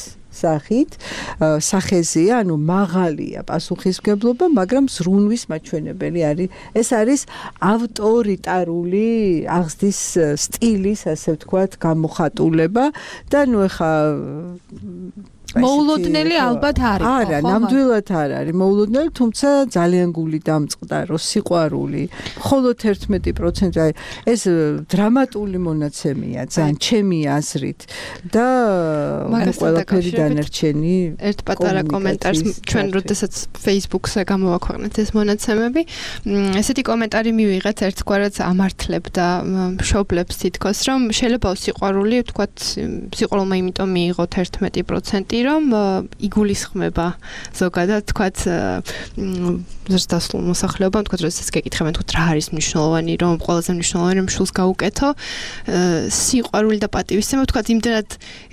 სახეზეა, ანუ მაღალია პასუხისმგებლობა, მაგრამ ზრუნვის მაჩვენებელი არის. ეს არის ავტორიტარული აღზრდის სტილის, ასე ვთქვათ, გამოხატულება და ნუ ეხა მოულოდნელი ალბათ არის. არა, ნამდვილად არ არის მოულოდნელი, თუმცა ძალიან გული დამწყდარო, სიყვარული. მხოლოდ 11%, აი ეს დრამატული მონაცემია, ძალიან ჩემი აზრით და ყველაფერი დანარჩენი. ერთ პატარა კომენტარს ჩვენ როდესაც Facebook-ზე გამოვაქვეყნეთ ეს მონაცემები, ესეთი კომენტარი მივიღეთ ერთგვარად ამართლებდა მშობლებს თითქოს, რომ შეიძლება სიყვარული, ვთქვათ, სიყვარულმა იმიტომ მიიღოთ 11%, რომ იგულისხმება ზოგადად, თქვათ, დასასრულ მოსახლეობამ, თქვათ, როდესაც გეკითხებენ, თქვათ, რა არის მნიშვნელოვანი, რომ ყველაზე მნიშვნელოვანი რომ შულს გაუკეთო, სიყვარული და პატივისცემა, თქვათ, იმდენად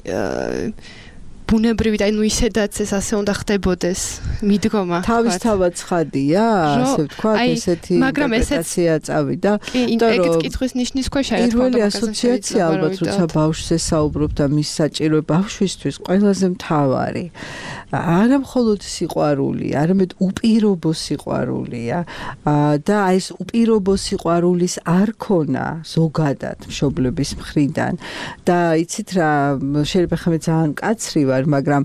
ბუნებრივი და ნუ ისედაც ეს ასე უნდა ხდებოდეს მიდგომა. თავისთავად ცხადია, ასე ვთქვათ, ესეთი ინტერპრეტაცია წავიდა. ეგეც კითხვის ნიშნის ქვეშ არის. პირველი ასოციაცია ალბათ, როცა ბავშვს ესაუბრობ და მის საჭიროება ბავშვისთვის ყველაზე მთავარი. არა მხოლოდ სიყვარული, არამედ უპირობო სიყვარულია და ეს უპირობო სიყვარულის არქონა ზოგადად მშობლების მხრიდან და იცით რა, შეიძლება ხმე ძალიან კაცრი ვარ, მაგრამ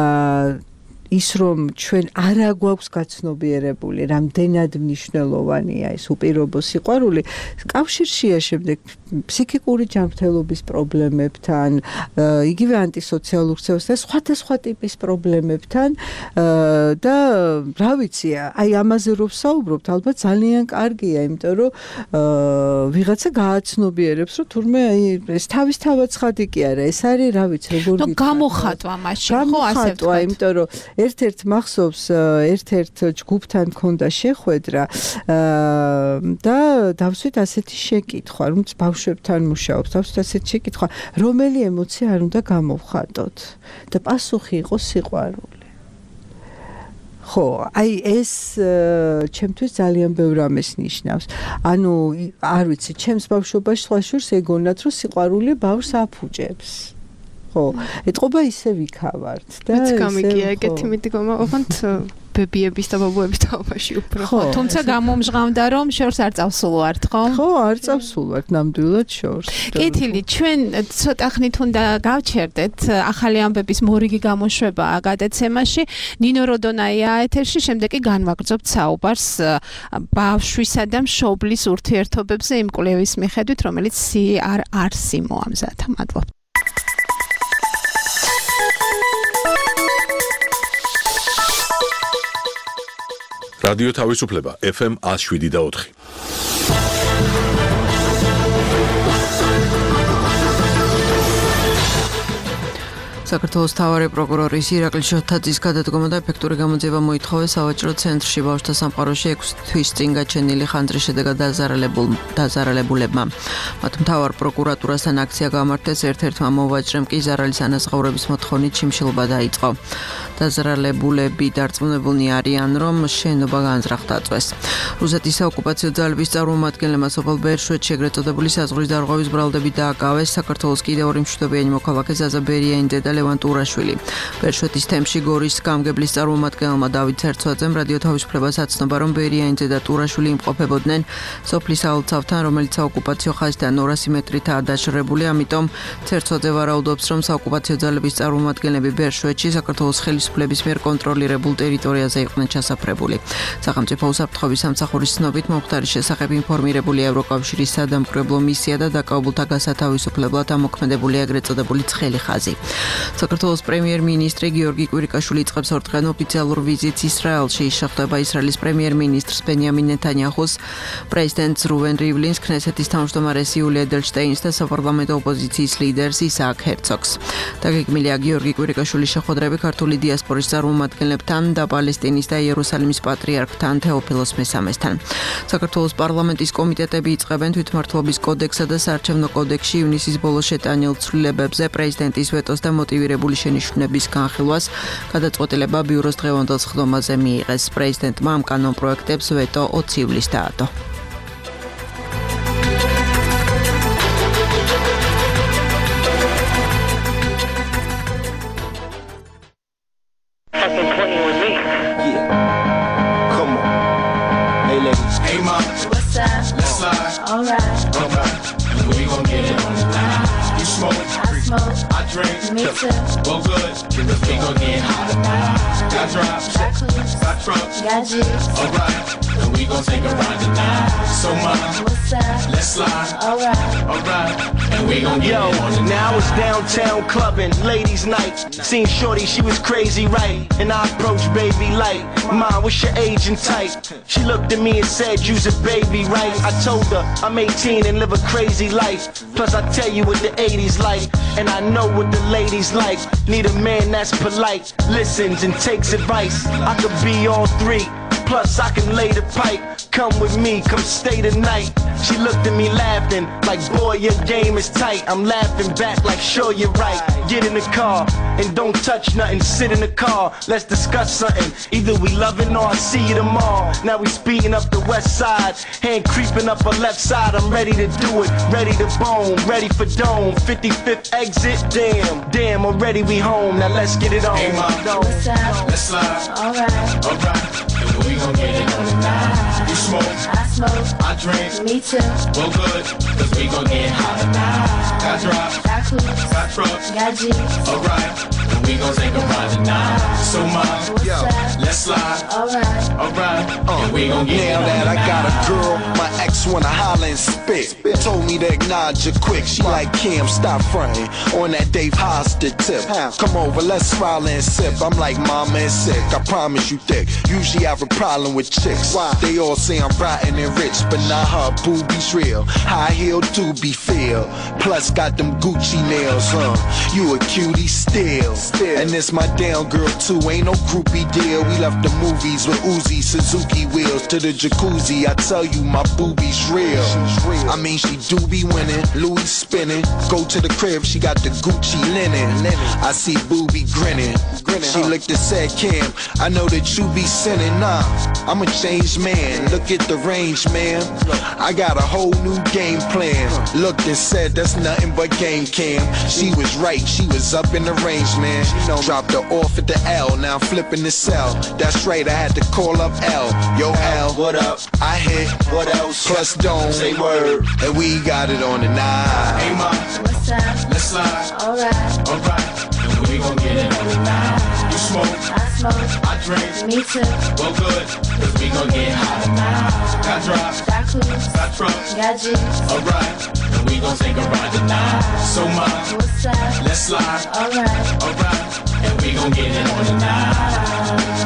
ის რომ ჩვენ არა გვაქვს გაცნობიერებული, რამდენად მნიშვნელოვანია ეს უპირობო სიყვარული, კავშირშია შემდეგ ფსიქიკური ჯანმრთელობის პრობლემებთან, იგივე ანტისოციალურ ქცევასთან, სხვადასხვა ტიპის პრობლემებთან და რა ვიცი, აი ამაზე რომ ვსაუბრობთ, ალბათ ძალიან კარგია, იმიტომ რომ ვიღაცა გააცნობიერებს, რომ თურმე აი ეს თავისთავად ცხადი კი არა, ეს არის რა ვიცი, როგორ გითხრათ. გამოხატვა მაშინ, ხო, ასე ვთქვათ. იმიტომ რომ ერთ-ერთ მახსოვს, ერთ-ერთ ჯგუფთან მქონდა შეხვედრა და დავსვით ასეთი შეკითხვა, რომ ბავშვებთან მუშაობს, დავსვით ასეთი შეკითხვა, რომელი ემოცია არ უნდა გამოვხატოთ და პასუხი იყო სიყვარული. ხო, აი ეს ჩემთვის ძალიან ბევრ რამეს ნიშნავს. ანუ არ ვიცი, ჩემს ბავშვობაში სხვა შორს ეგონათ, რომ სიყვარული ბავშვს აფუჭებს. ხო, ეთყობა ისე ვიქავართ და ეს გამიგია ეგეთი მიდგომა, ოღონდ ბებიების და ბაბუების თაობაში უფრო. ხო, თუმცა გამომჟღავნდა რომ შორს არ წავსულვართ, ხო? ხო, არ წავსულვართ ნამდვილად შორს. კეთილი, ჩვენ ცოტა ხნით უნდა გავჩერდეთ ახალი ამბების მორიგი გამოშვებაა გადაცემაში. ნინო როდონაია ეთერში, შემდეგ კი განვაგრძობთ საუბარს ბავშვისა და მშობლის ურთიერთობებზე იმ კვლევის მიხედვით, რომელიც CRRC მოამზადა. მადლობთ. რადიო თავისუფლება FM 107.4. საქართველოს მთავარი პროკურორის ირაკლი შოთაძის გადადგომა და ეფექტური გამოძიება მოითხოვეს სავაჭრო ცენტრში ბავშვთა სამყაროში 6 თვის წინ გაჩენილი ხანძრის შედეგად დაზარალებულებმა. მათ მთავარ პროკურატურასთან აქცია გამართეს, ერთ-ერთმა მოვაჭრემ კი ზარალის ანაზღაურების მოთხოვნით შიმშილობა დაიწყო. დაზარალებულები დარწმუნებულნი არიან, რომ შენობა განზრახდაწვეს. რუსეთის საოკუპაციო ძალების წარმომადგენლებმა სოფელ ბერშვეთში ეგრეთ წოდებული საზღვრის დარღვევის ბრალდები დააკავეს. საქართველოს კიდევ ორი მშვიდობიანი მოქალაქე ზაზა ბერიანიძე და ლევან ტურაშვილი. ბერშვეთის თემში გორის გამგებლის წარმომადგენელმა დავით ცერცვაძემ რადიო თავისუფლებას აცნობა, რომ ბერიანიძე და ტურაშვილი იმყოფებოდნენ სოფლის ალცავთან, რომელიც საოკუპაციო ხაზიდან 200 მეტრითაა დაშორებული, ამიტომ ცერცვაძე ვარაუდობს, რომ საოკუპაციო ძალების წარმომადგენლები ბერშვეთში საქართველოს ხელისუფლების მიერ კონტროლირებულ ტერიტორიაზე იყვნენ ჩასაფრებული. სახელმწიფო უსაფრთხოების სამსახურის ცნობით მომხდარის შესახებ ინფორმირებული ევროკავშირის სადამკვირვებლო მისია და დაკავებულთა გასათავისუფლებლად ამოქმედებულია ეგრეთ წოდებული ცხელი ხაზი. საქართველოს პრემიერ-მინისტრი გიორგი კვირიკაშვილი იწყებს ორდღიან ოფიციალურ ვიზიტს ისრაელში. შეხვდება ისრაელის პრემიერ-მინისტრს ბენიამინ ნეთანიაჰუს, პრეზიდენტს რუვენ რივლინს, ქნესეთის თავმჯდომარეს იული ედელშტეინს და საპარლამენტო ოპოზიციის ლიდერს ისააკ ჰერცოგს. დაგეგმილია გიორგი კვირიკაშვილის შეხვედრები ქართული დიასპორის წარმომადგენლებთან და პალესტინის და იერუსალიმის პატრიარქთან თეოფილოს მესამესთან. საქართველოს პარლამენტის კომიტეტები იწყებენ თვითმმართველობის კოდექსსა და საარჩევნო კოდექსში ივნისის ბოლოს შეტანილ ცვლილებებზე პრეზიდენტის ვეტოს და მოტივირებული შენიშვნების განხილვას. გადაწყვეტილება ბიუროს დღევანდელ სხდომაზე მიიღეს. პრეზიდენტმა ამ კანონ პროექტებს ვეტო 20 ივლისს დაადო. I drink, well good, cause we gon' get hot tonight. Got drops, got trucks, alright, and we gon' take a ride tonight. So mom, let's slide, alright, and we gon' get on tonight. Now it's downtown clubbing, ladies night. Seen shorty, she was crazy right, and I approached baby light. Mom, what's your age and type? She looked at me and said, you's a baby, right? I told her I'm 18 and live a crazy life. Plus I tell you what the 80s like, and I know what the ladies like. Need a man that's polite, listens and takes advice. I could be all three, plus I can lay the pipe. Come with me, come stay the night. She looked at me laughing, like boy your game is tight. I'm laughing back like sure you're right. Get in the car and don't touch nothing. Sit in the car, let's discuss something. Either we loving or I see you tomorrow. Now we speeding up the west side, hand creeping up her left side. I'm ready to do it, ready to bone, ready for dome. 55th exit, damn, already we home. Now let's get it on. Hey mom, let's slide, alright, and we gon' get it on tonight. You smoke, I drink, me too, well good, cause we gon' get hot tonight. Got drops, got trucks, alright, and we gon' take a ride tonight. So mom, let's slide, alright, and we gon' get it on that tonight. I got a girl, my ex wanna holler and spit. Told me to acknowledge you quick. She like Kim, stop fronting on that Dave Hosted tip. Come over, let's smile and sip. I'm like mama and sick, I promise you thick. Usually have a problem with chicks. They all say I'm rotten and rich, but not her boobies real. High heel to be feel. Plus got them Gucci nails, You a cutie still. And this my down girl too, ain't no groupie deal. We left the movies with Uzi, Suzuki wheels to the jacuzzi. I tell you my booby's real. I mean she do be winning, Louis spinning. Go to the crib, she got the Gucci linen. I see booby grinning. She looked and said, Cam, I know that you be sinning. Nah, I'm a changed man. Look at the range, man. I got a whole new game plan. Looked and said, that's nothing but game cam. She was right, she was up in the range, man. Dropped her off at the L, now I'm flipping the cell. That's right, I had to call up L. Yo, L, what up? I hit, what else? Plus Dome, say word. And we got it on the night. Hey, ma, What's up? let's slide. Alright, Alright, and we gon' get it on the night. You smoke, I smoke. I drink. Me too. Well, good, cause we gon' get high tonight. Got drops, Got clues. got trucks. Got G's. Alright, and we gon' take a ride tonight. So, ma, What's up? let's slide. Alright. And we gon' get it on tonight.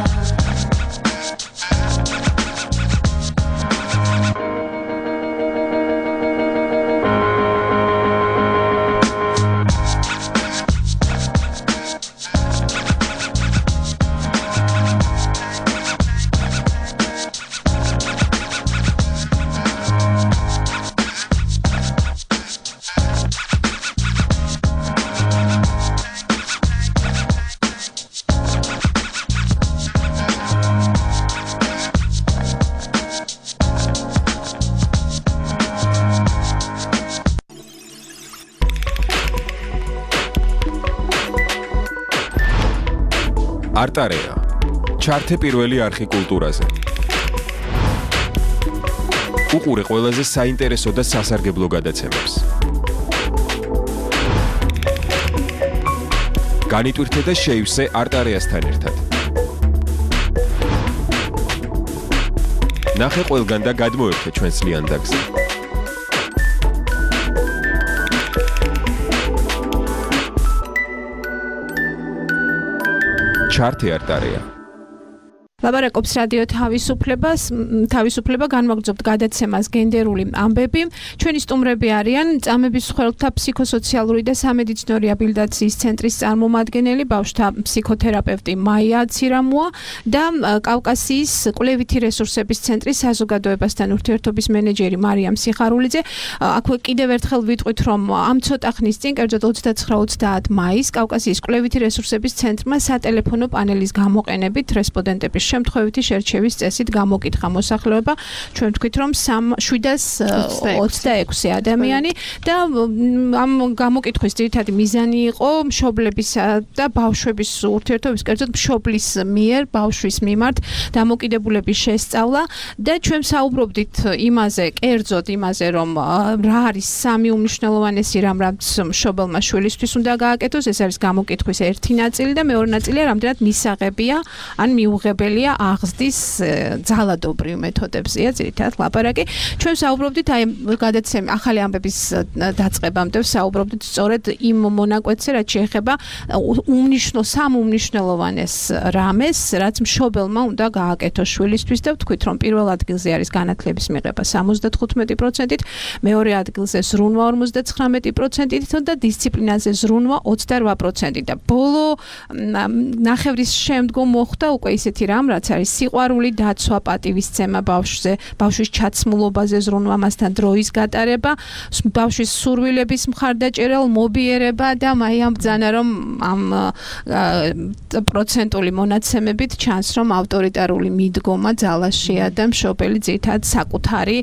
არტარეა. ჩართე პირველი არხი კულტურაზე. უყურე ყველაზე საინტერესო და სასარგებლო გადაცემებს. განიტვირთე და შეივსე არტარეასთან ერთად. ნახე ყველგან და გადმოერთე ჩვენს ლიანდაგზე. ჩართე არტარეა. ლაპარაკობს რადიო თავისუფლება განმაგრძობთ გადაცემას გენდერული ამბები. ჩვენი სტუმრები არიან წამების მსხვერპლთა ფსიქოსოციალური და სამედიცინო რეაბილიტაციის ცენტრის წარმომადგენელი ბავშვთა ფსიქოთერაპევტი მაია ცირამუა და კავკასიის კვლევითი რესურსების ცენტრის საზოგადოებასთან ურთიერთობის მენეჯერი მარიამ სიხარულიძე. აქვე კიდევ ერთხელ ვიტყვით, რომ ამ ცოტა ხნის წინ, კერძოდ 29-30 მაისს, კავკასიის კვლევითი რესურსების ცენტრმა სატელეფონო პანელის გამოყენებით რესპონდენტების შემთხვევითი შერჩევის წესით გამოკითხა მოსახლეობა. ჩვენ ვთქვით, რომ 726 ადამიანი და ამ გამოკითხვის ძირითადი მიზანი იყო მშობლებისა და ბავშვების ურთიერთობის, კერძოდ მშობლის მიერ ბავშვის მიმართ დამოკიდებულების შესწავლა და ჩვენ საუბრობდით იმაზე, კერძოდ იმაზე, რომ რა არის სამი უმნიშვნელოვანესი რამ, რაც მშობელმა შვილისთვის უნდა გააკეთოს. ეს არის გამოკითხვის ერთი ნაწილი და მეორე ნაწილია რამდენად მისაღებია ან მიუღებელია აღზრდის ძალადობრივ მეთოდებზეა ძირითადად ლაპარაკი. ჩვენ საუბრობდით აი გადაცემის ახალი ამბების დაწყებამდე საუბრობდით სწორედ იმ მონაკვეთზე, რაც შეეხება სამ უმნიშვნელოვანეს რამეს, რაც მშობელმა უნდა გააკეთოს შვილისთვის და ვთქვით, რომ პირველ ადგილზე არის განათლების მიღება 75%-ით, მეორე ადგილზე ზრუნვა 59%-ით და დისციპლინაზე ზრუნვა 28%-ით და ბოლო ნახევრის შემდგომ მოხდა უკვე ისეთი რამ, რაც არის სიყვარული, დაცვა, პატივისცემა ბავშვზე, ბავშვის ჩაცმულობაზე ზრუნვა, მასთან დროის გატარება, ბავშვის სურვილების მხარდაჭერა, მობიერება და მაიამ ბრძანა, რომ ამ პროცენტული მონაცემებით ჩანს, რომ ავტორიტარული მიდგომა ძალაშია და მშობელი ძირითადად საკუთარი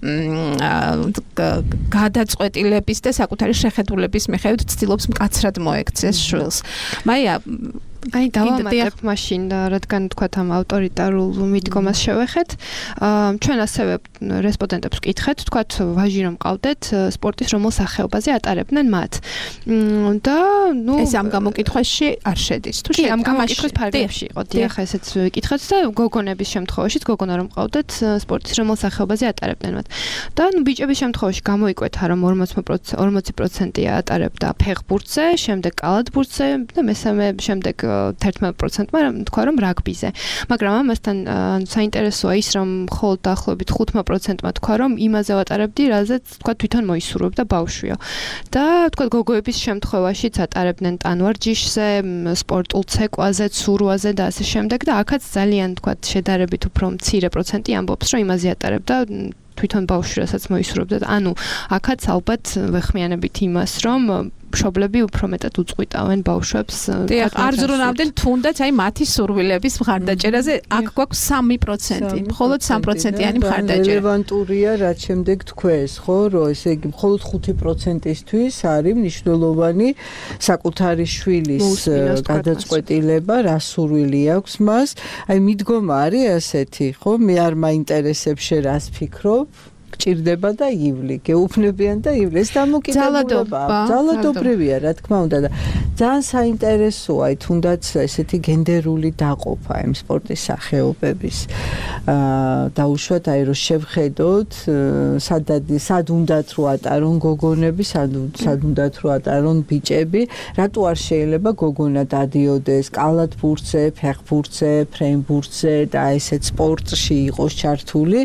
გადაწყვეტილების და საკუთარი შეხედულების მიხედვით ცდილობს მკაცრად მოექცეს შვილს. მაია აი დავამატებ მაშინ და რადგან თქვათ ამ ავტორიტარულ მიდგომას შევეხეთ, ჩვენ ასევე რესპონდენტებს ვკითხეთ, თქვათ ვაჟი რომ ყავდეთ, სპორტის რომელ სახეობაზე ატარებდნენ მათ. და ეს ამ გამოკითხვაში არ შედის. თუ ამ გამოკითხვის ფარგლებში იყო. დიახ, ესეც ვიკითხეთ და გოგონების შემთხვევაშიც გოგონა რომ ყავდეთ, სპორტის რომელ სახეობაზე ატარებდნენ მათ. და ბიჭების შემთხვევაში გამოიკვეთა, რომ 40% ატარებდა ფეხბურთზე, შემდეგ კალათბურთზე და მესამე შემდეგ 11%-მა თქვა რომ რაგბიზე. მაგრამ ამასთან საინტერესოა ის რომ მხოლოდ დაახლოებით 5%-მა თქვა რომ იმაზე ვატარებდი, რაზეც თქვა თვითონ მოისურვებდა ბავშვიო. და თქვა გოგოების შემთხვევაშიც ატარებდნენ ტანვარჯიშზე, სპორტულ ცეკვაზე, ცურვაზე და ასე შემდეგ და აქაც ძალიან თქვა შედარებით უფრო მცირე პროცენტი ამბობს რომ იმაზე ატარებდა თვითონ ბავშვი რასაც მოისურვებდა. ანუ აქაც ალბათ ვეხმიანებით იმას რომ მშობლები უფრო მეტად უწყვიტავენ ბავშვებს. დიახ, არ ზრუნავდნენ თუნდაც აი მათი სურვილების მხარდაჭერაზე. აქ გვაქვს 3%, მხოლოდ 3%-იანი მხარდაჭერა. რელევანტურია რაც შემდეგ თქვეს, ხო, რომ ესე იგი მხოლოდ 5%-ისთვის არის მნიშვნელოვანი საკუთარი შვილის გადაწყვეტილება, რა სურვილი აქვს მას. აი მიდგომა არის ასეთი, ხო, მე არ მაინტერესებს შე რას ფიქრობ. გჭირდება და ივლი, გეუფნებიან და ივლი. ეს დამოკიდებულებაა, ძალადობრივია, რა თქმა უნდა და ძალიან საინტერესოა თუნდაც ესეთი გენდერული დაყოფა იმ სპორტის სახეობების. დაუშვათ აი რომ შევხედოთ, სად უნდათ რო ატარონ გოგონები, სად უნდათ რო ატარონ ბიჭები, რატო არ შეიძლება გოგონა დადიოდეს კალათბურთზე, ფეხბურთზე, ფრენბურთზე და ესეთ სპორტში იყოს ჩართული.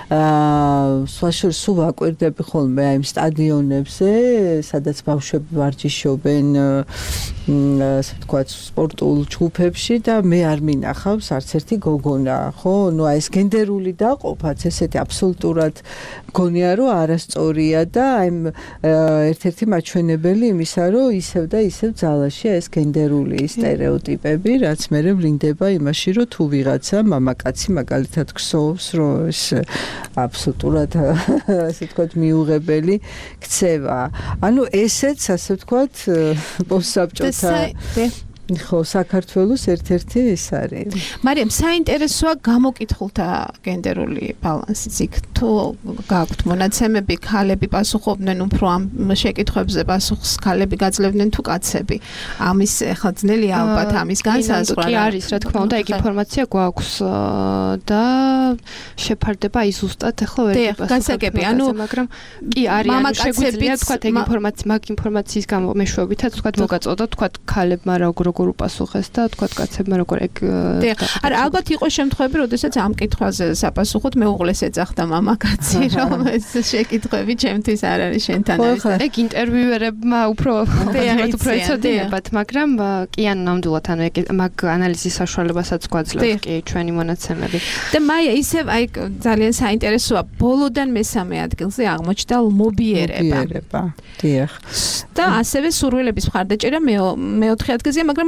სულ ვაკვირდები ხოლმე აი იმ სტადიონებზე, სადაც ბავშვები ვარჯიშობენ, ასე ვთქვათ, სპორტულ ჯგუფებში და მე არ მინახავს არც ერთი გოგონა, ხო? ნუ აი ეს გენდერული დაყოფაც ესეთი აბსოლუტურად მგონია, რომ არასწორია და აი ერთ-ერთი მაჩვენებელი იმისა, რომ ისევ და ისევ ძალაშია ეს გენდერული სტერეოტიპები, რაც მე ვლინდება იმაში, რომ თუ ვიღაცა მამაკაცი მაგალითად ქსოვს, რომ ეს აბსოლუტურად ასე ვთქვათ მიუღებელი ქცევა. ანუ ესეც ასე ვთქვათ პოსტსაბჭოთა ხო საქართველოს ერთ-ერთი ეს არის. მარიამ, საინტერესოა გამოკითხულთა გენდერული ბალანსიც. იქ თუ გაქვთ მონაცემები, ქალები პასუხობდნენ უფრო ამ შეკითხვებზე, პასუხს ქალები გაძლევდნენ თუ კაცები. ამის ახლა ძნელია ალბათ ამის განსაზღვრა. კი არის, რა თქმა უნდა, ეგ ინფორმაცია გვაქვს და შეფარდება აი ზუსტად ახლა ვერ გასაგები, ანუ მაგრამ კი არის, ანუ შეგვიძლია თქვა ეგ მაგ ინფორმაციის გამო მეშვეობითაც თქვა მოგაწოდა თქვა ქალებმა როგორ უპასუხეს და თქვა კაცებმა როგორ ეგ არა ალბათ იყო შემთხვევები, როდესაც ამ კითხვაზე საპასუხოდ მეუღლეს ეძახდა მამაკაცი, რომ ეს შეკითხვები ჩემთვის არ არის შენთან არის. ეგ ინტერვიუერებმა უფრო ეცოდინებათ, მაგრამ კი ან ნამდვილად ანუ ეგ მაგ ანალიზის საშუალებასაც გვაძლევს კი ჩვენი მონაცემები. და მაია ისევ აი ძალიან საინტერესოა, ბოლოდან მესამე ადგილზე აღმოჩნდა ლმობიერება. დიახ. და ასევე სურვილების მხარდაჭერა მეოთხე ადგილზეა, მაგრამ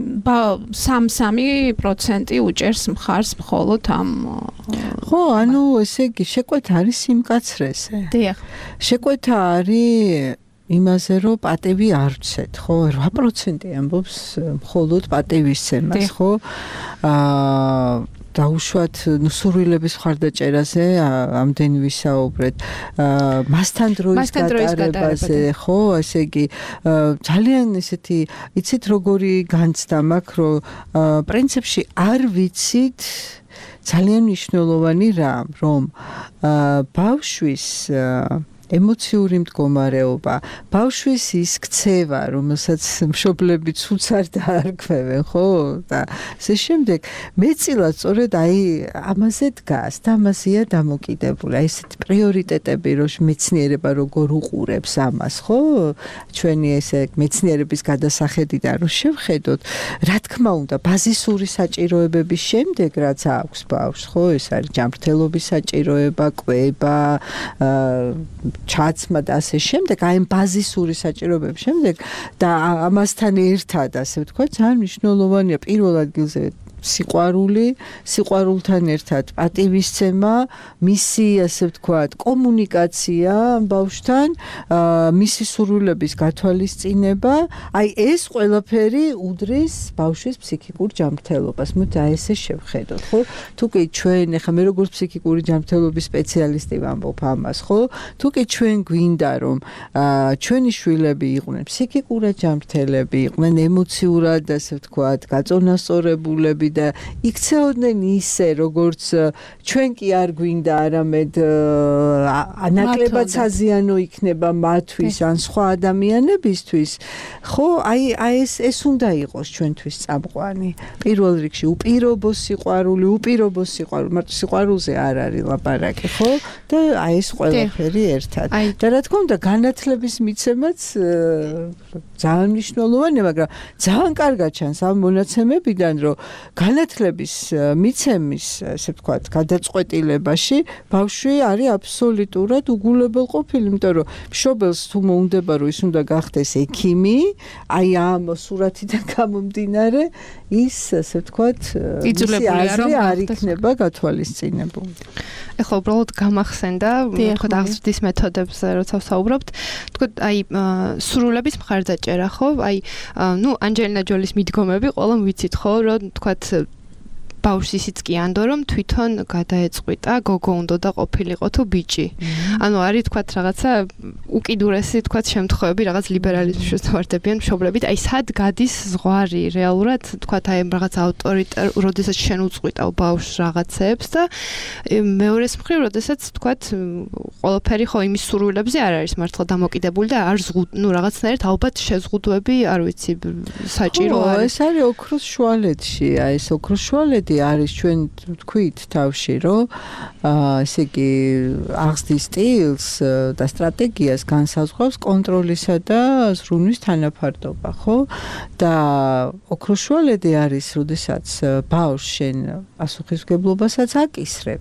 3% უჭერს მხარს მხოლოდ ამ ხო, ანუ ესე იგი შეკვეთა არის სიმკაცრეზე. დიახ. შეკვეთა არის იმაზე, რომ პატევი არ ვცეთ, ხო? 8% ამბობს მხოლოდ პატევისცემას, ხო? დაუშვათ სურვილების მხარდაჭერაზე ამდენი ვისაუბრეთ. მასთან დროის გატარებაზე, ხო, ესე იგი ძალიან ესეთი, იცით როგორი განცდა მაქვს, რომ პრინციპში არ ვიცით ძალიან მნიშვნელოვანი რამ, რომ ბავშვის ემოციური მდგომარეობა, ბავშვის ის ქცევა, რომელსაც მშობლები ცუც არ დაარქვევენ, ხო? და ასე შემდეგ, მეწილად სწორედ აი ამაზე დგას და ამაზეა დამოკიდებული. აი ესეთი პრიორიტეტები, რომ მეცნიერება როგორ უყურებს ამას, ხო? ჩვენი ესე მეცნიერების გადასახედიდან რომ შევხედოთ, რა თქმა უნდა, ბაზისური საჭიროებების შემდეგ, რაც აქვს ბავშვს, ხო? ეს არის ჯანმრთელობის საჭიროება, კვება, ჩაცმა და ასე შემდეგ, აი ამ ბაზისური საჭიროებების შემდეგ და ამასთან ერთად, ასე ვთქვათ, ძალიან მნიშვნელოვანია პირველ ადგილზე სიყვარულთან ერთად პატივისცემა, მისი, ასე ვთქვათ, კომუნიკაცია ბავშვთან, მისი სურვილების გათვალისწინება, აი ეს ყველაფერი უდრის ბავშვის ფსიქიკურ ჯანმრთელობას. მოდი აი ესე შევხედოთ, ხო? თუ კი ჩვენ, ახლა მე როგორც ფსიქიკური ჯანმრთელობის სპეციალისტი ვამბობ ამას, ხო? თუ კი ჩვენ გვინდა რომ ჩვენი შვილები იყვნენ ფსიქიკურად ჯანმრთელები, იყვნენ ემოციურად, ასე ვთქვათ, გაწონასწორებულები და იქცეოდნენ ისე, როგორც ჩვენ კი არ გვინდა, არამედ ანაკლებად საზიანო იქნება მათთვის ან სხვა ადამიანებისთვის, ხო, აი ეს უნდა იყოს ჩვენთვის წამყვანი. პირველ რიგში უპირობო სიყვარული, მარტო სიყვარულზე არ არის ლაპარაკი, ხო? და აი ეს ყველაფერი ერთად. და რა თქმა უნდა, განათლების მიცემაც ძალიან მნიშვნელოვანია, მაგრამ ძალიან კარგად ჩანს ამ მონაცემებიდან, რომ განათლების მიცემის, ესე ვთქვათ, გადაწყვეტილებაში ბავშვი არის აბსოლუტურად უგულებელყოფილი, იმიტომ რომ მშობელს თუ მოუნდება, რომ ის უნდა გახდეს ექიმი, აი ამ სურათიდან გამომდინარე, ის, ასე ვთქვათ, მისი აზრი არ იქნება გათვალისწინებული. ეხლა უბრალოდ გამახსენდა, თქვა აღზრდის მეთოდებზე როცა ვსაუბრობთ, თქვა აი სრულების მხარდაჭერა, ხო? აი ანჯელინა ჯოლის მიდგომები ყველამ ვიცით, ხო, რომ თქვა ბავშვს ისიც კი ანდო, რომ თვითონ გადაეწყვიტა, გოგო უნდა და ყოფილიყო თუ ბიჭი. ანუ არის თქვა რაღაცა უკიდურესი თქვა შემთხვევები, რაღაც ლიბერალიზმის ვარდებიან მშობლებით, აი სად გადის ზღვარი რეალურად, თქვა აი რაღაც ავტორიტარ, როდესაც შენ უწყვიტავ ბავშვს რაღაცებს და მეორეს მხრივ, როდესაც თქვა ყველაფერი ხო იმის სურვილებზე არ არის მართლა დამოკიდებული და არ რაღაცნაირად ალბათ შეზღუდვები, არ ვიცი, საჭირო არის. ეს არის ოქროს შუალედში, აი ეს ოქროს შუალედი არის ჩვენ თქვით თავში, რომ ესე იგი აღზრდის სტილს და სტრატეგიას განსაზღვრავს კონტროლისა და ზრუნვის თანაფარდობა, ხო? და ოქროს შუალედი არის, როდესაც ბავშვს შენ პასუხისმგებლობასაც აკისრებ.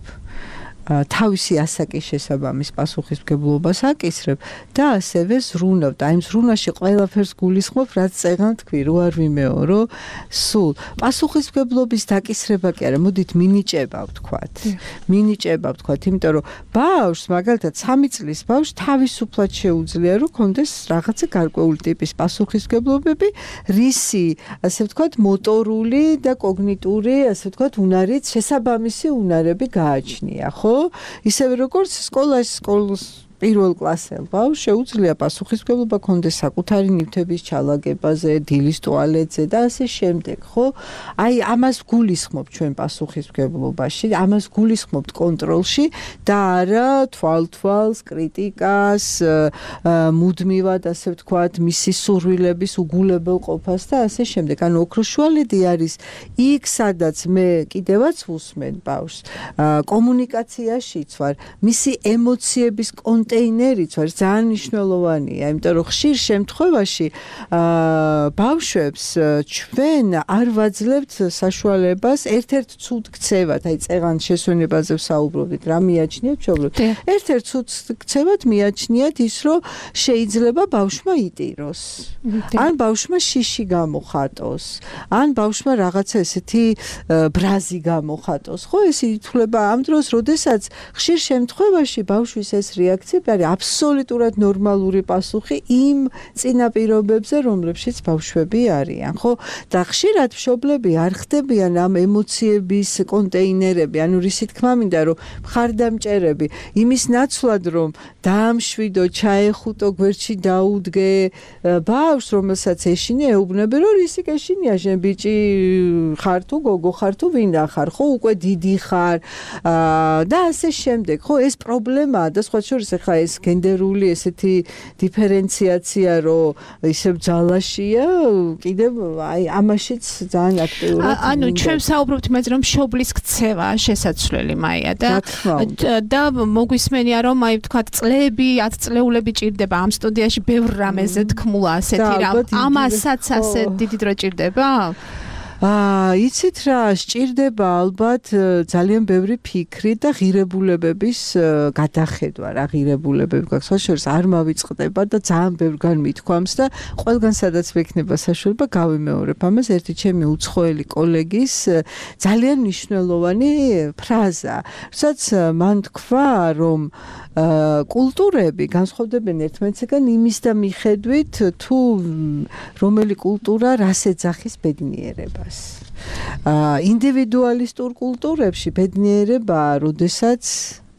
თავისი ასაკის შესაბამის პასუხისმგებლობას აკისრებ და ასევე ზრუნავ და იმ ზრუნვაში ყველაფერს გულისხმობ, რაც წეგან თქვი, რო არ ვიმეორო, სულ პასუხისმგებლობის დაკისრება კი არა, მოდით მინიჭება ვთქვათ. მინიჭება ვთქვათ, იმიტომ რომ ბავშვს მაგალითად 3 წლის ბავშვს თავისუფლად შეუძლია, რომ კონდეს რაღაცა გარკვეული ტიპის პასუხისმგებლობები, რისი, ასე ვთქვათ, მოტორული და კოგნიტური, ასე ვთქვათ, უნარით შესაბამისი უნარები გააჩნია, ხო? ისევე როგორც სკოლის პირველ კლასელ ბავშვს შეუძლია პასუხისმგებლობა კონდეს საკუთარი ნივთების ჩალაგებაზე, დილის ტუალეტზე და ასე შემდეგ, ხო? აი ამას გულისხმობ ჩვენ პასუხისმგებლობაში, ამას გულისხმობთ კონტროლში და არა თვალთვალს, კრიტიკას, მუდმივად, ასე ვთქვათ, მისი სურვილების უგულებელყოფას და ასე შემდეგ. ანუ ოქროს შუალედი არის იქ, სადაც მე კიდევაც ვუსმენ ბავშვს, კომუნიკაციაშიც ვარ, მისი ემოციების კონტეინერიც ვარ, ძალიან მნიშვნელოვანია, იმიტომ რომ ხშირ შემთხვევაში ბავშვებს ჩვენ არ ვაძლევთ საშუალებას ერთ-ერთ ცუდ ქცევად, აი წეღან შესვენებაზე ვსაუბრობთ, რა მიაჩნიათ მშობლებს? ერთ-ერთ ცუდ ქცევად მიაჩნიათ ის, რომ შეიძლება ბავშვმა იტიროს, ან ბავშვმა შიში გამოხატოს, ან ბავშვმა რაღაცა ესეთი ბრაზი გამოხატოს, ხო? ეს ითვლება ამ დროს, როდესაც ხშირ შემთხვევაში ბავშვის ეს რეაქცია არის აბსოლუტურად ნორმალური პასუხი იმ წინაპირობებზე, რომლებშიც ბავშვები არიან, ხო? და ხშირად მშობლები არ ხდებიან ამ ემოციების კონტეინერები, ანუ რისი თქმა მინდა, რომ მხარდამჭერები, იმის ნაცვლად, რომ დაამშვიდო, ჩაეხუტო, გვერდში დაუდგე ბავშვს, რომელსაც ეშინია, ეუბნები, რომ რისი გეშინია, შენ ბიჭი ხარ თუ გოგო ხარ თუ ვინა ხარ, ხო? უკვე დიდი ხარ და ასე შემდეგ, ხო? ეს პრობლემაა და სხვა შორის ახლა ეს გენდერული ესეთი დიფერენციაცია, რომ ისევ ძალაშია, კიდევ აი ამაშიც ძალიან აქტიურად. ანუ ჩვენ საუბრობთ იმაზე, რომ მშობლის ქცევა შესაძლებელი მაია და მოგვისმენია, რომ აი ვთქვათ, წლები, 10 წლეულები ჭირდება ამ სტუდიაში ბევრ რამეზე თქმულა ასეთი რამ. ამასაც ასე დიდი დრო ჭირდება? იცით რა, სჭირდება ალბათ ძალიან ბევრი ფიქრი და ღირებულებების გადახედვა, რა ღირებულებები გაქვს, სხვა შორის არ მავიწყდება და ძალიან ბევრგან მithქვამს და ყველგან სადაც მექნება საშუალება გავიმეორებ ამას. ერთი ჩემი უცხოელი კოლეგის ძალიან მნიშვნელოვანი ფრაზა, სადაც მან თქვა, რომ კულტურები განსხვავდებიან ერთმანეთისგან იმის და მიხედვით, თუ რომელი კულტურა რას ეძახის ბედნიერებას. ინდივიდუალისტურ კულტურებში ბედნიერებაა, როდესაც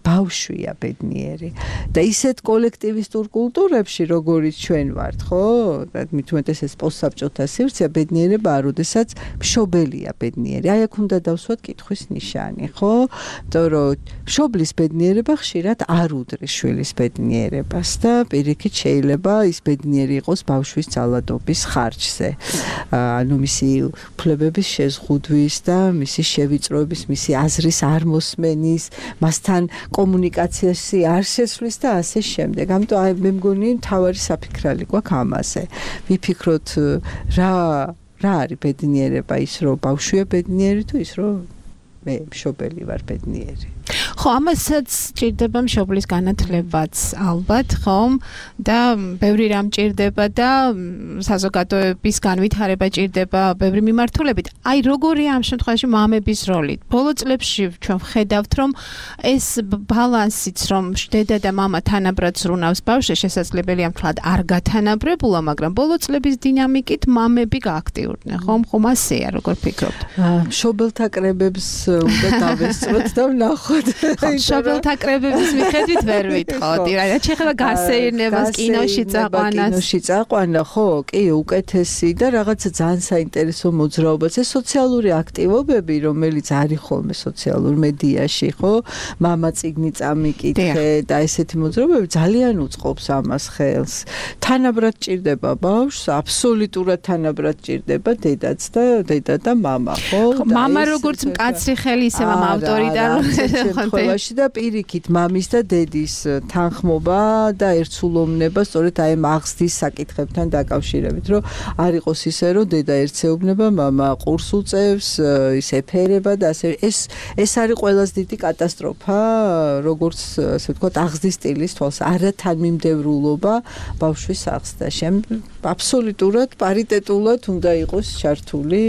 ბავშვია ბედნიერი და ისეთ კოლექტივისტურ კულტურებში როგორიც ჩვენ ვართ ხო და მით უმეტეს ეს პოსტსაბჭოთა სივრცეა ბედნიერება არ ოდესაც მშობელია ბედნიერი აი აქ უნდა დავსვათ კითხვის ნიშანი ხო იმიტომ რომ მშობლის ბედნიერება ხშირად არ უდრის შვილის ბედნიერებას და პირიქით შეიძლება ის ბედნიერი იყოს ბავშვის ძალადობის ხარჯზე ანუ მისი უფლებების შეზღუდვის და მისი შევიწროების მისი აზრის არ მოსმენის მასთან კომუნიკაციაში არ შესვლის და ასე შემდეგ ამიტომ აი მე მგონი მთავარი საფიქრალი გვაქვს ამაზე ვიფიქროთ რა არის ბედნიერება ის რომ ბავშვია ბედნიერი თუ ის რომ მე მშობელი ვარ ბედნიერი ხო, ამასაც ჭირდება მშობლის განათლებაც ალბათ, ხომ? და ბევრი რამ ჭირდება და საზოგადოების განვითარება ჭირდება ბევრი მიმართულებით. აი, როგორია ამ შემთხვევაში მამების როლი? ბოლო წლებში ჩვენ ვხედავთ, რომ ეს ბალანსიც, რომ დედა და მამა თანაბრად ზრუნავს ბავშვს, შესაძლებელია მთლად არ გათანაბრებულა, მაგრამ ბოლო წლების დინამიკით მამები გააქტიურდნენ, ხომ? ხომ ასეა, როგორ ფიქრობთ? მშობელთა კრებებს უნდა დავესწროთ და ვნახოთ. მშობელთა კრებების მიხედვით ვერ ვიტყოდი. რა შეიძლება გასეირნებას კინოში წაყვანას. კინოში წაყვანა, ხო, კი, უკეთესი და რაღაცა ძალიან საინტერესო მოძრაობაც. ეს სოციალური აქტივობები, რომელიც არის ხოლმე სოციალურ მედიაში, ხო? მამა წიგნი წამიკითხე და ესეთი მოძრაობები ძალიან უწყობს ამას ხელს. თანაბრად ჭირდება ბავშვს, აბსოლუტურად თანაბრად ჭირდება დედაც და დედა და მამა, ხო? მამა როგორც მკაცრი ხელი, ისე მამა ავტორიტარული შემთხვევაში და პირიქით მამის და დედის თანხმობა და ერთსულოვნება სწორედ აი მაღზდის საკითხებთან დაკავშირებით, რომ არ იყოს ისე, რომ დედა ერთეუბნება, მამა ყურს უწევს, ის ეფერება და ასე ეს არის ყველაზე დიდი კატასტროფა, როგორც ასე ვთქვათ, აღზრდის სტილის თვალს, არათანმიმდევრულობა ბავშვის აღზრდაში. აბსოლუტურად პარიტეტულად უნდა იყოს ჩართული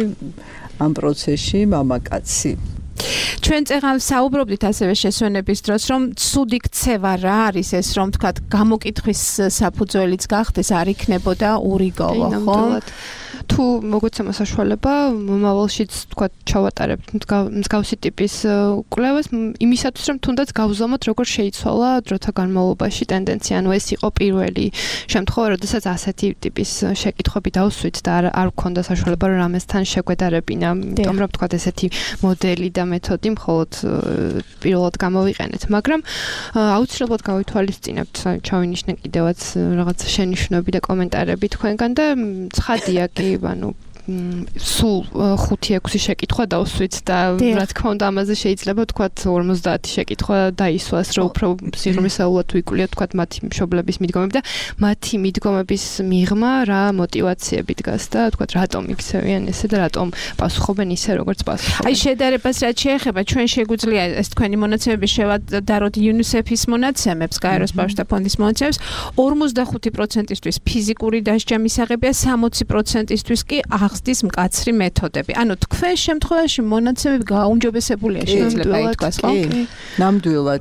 ამ პროცესში მამაკაცი. ჩვენ წეგან საუბრობდით ასევე შესვენების დროს, რომ ცუდი ქცევა რა არის ეს, რომ თქვათ, გამოკითხვის საფუძველიც გახდეს, არ იქნებოდა ურიგოლო, ხო? თუ მოგეცემა საშუალება, მომავალშიც თქვათ, ჩავატარებთ მსგავსი ტიპის კვლევას, იმისათვის, რომ თუნდაც გავზომოთ, როგორ შეიცვალა დროთა განმავლობაში ტენდენცია, ანუ ეს იყო პირველი შემთხვევა, როდესაც ასეთი ტიპის შეკითხვები დავსვით და არ გქონდა საშუალება, რომ ამასთან შეგვედარებინა, იმიტომ რომ თქვათ, ესეთი მოდელი და მეთოდი მხოლოდ პირველად გამოვიყენეთ, მაგრამ აუცილებლად გავითვალისწინებთ, ჩავინიშნე კიდევაც რაღაც შენიშვნები და კომენტარები თქვენგან და ცხადია კი, ანუ სულ 5-6 შეკითხვა დავსვით და რა თქმა უნდა ამაზე შეიძლება თქვათ 50 შეკითხვა დაისვას, რომ უფრო სიღრმისეულად ვიკვლიოთ თქვათ მათი მშობლების მიდგომები და მათი მიდგომების მიღმა რა მოტივაციები დგას და თქვათ რატომ იქცევიან ესე და რატომ პასუხობენ ისე როგორც პასუხობენ. აი შედარებას რაც შეეხება, ჩვენ შეგვიძლია ეს თქვენი მონაცემები შევადაროთ UNICEF-ის მონაცემებს, გაეროს ბავშვთა ფონდის მონაცემებს, 45%-ისთვის ფიზიკური დასჯა მისაღებია, 60%-ისთვის კი აღზრდის მკაცრი მეთოდები. ანუ თქვენ შემთხვევაში მონაცემები გააუმჯობესებულია შეიძლება ითქვას, ხო? ნამდვილად.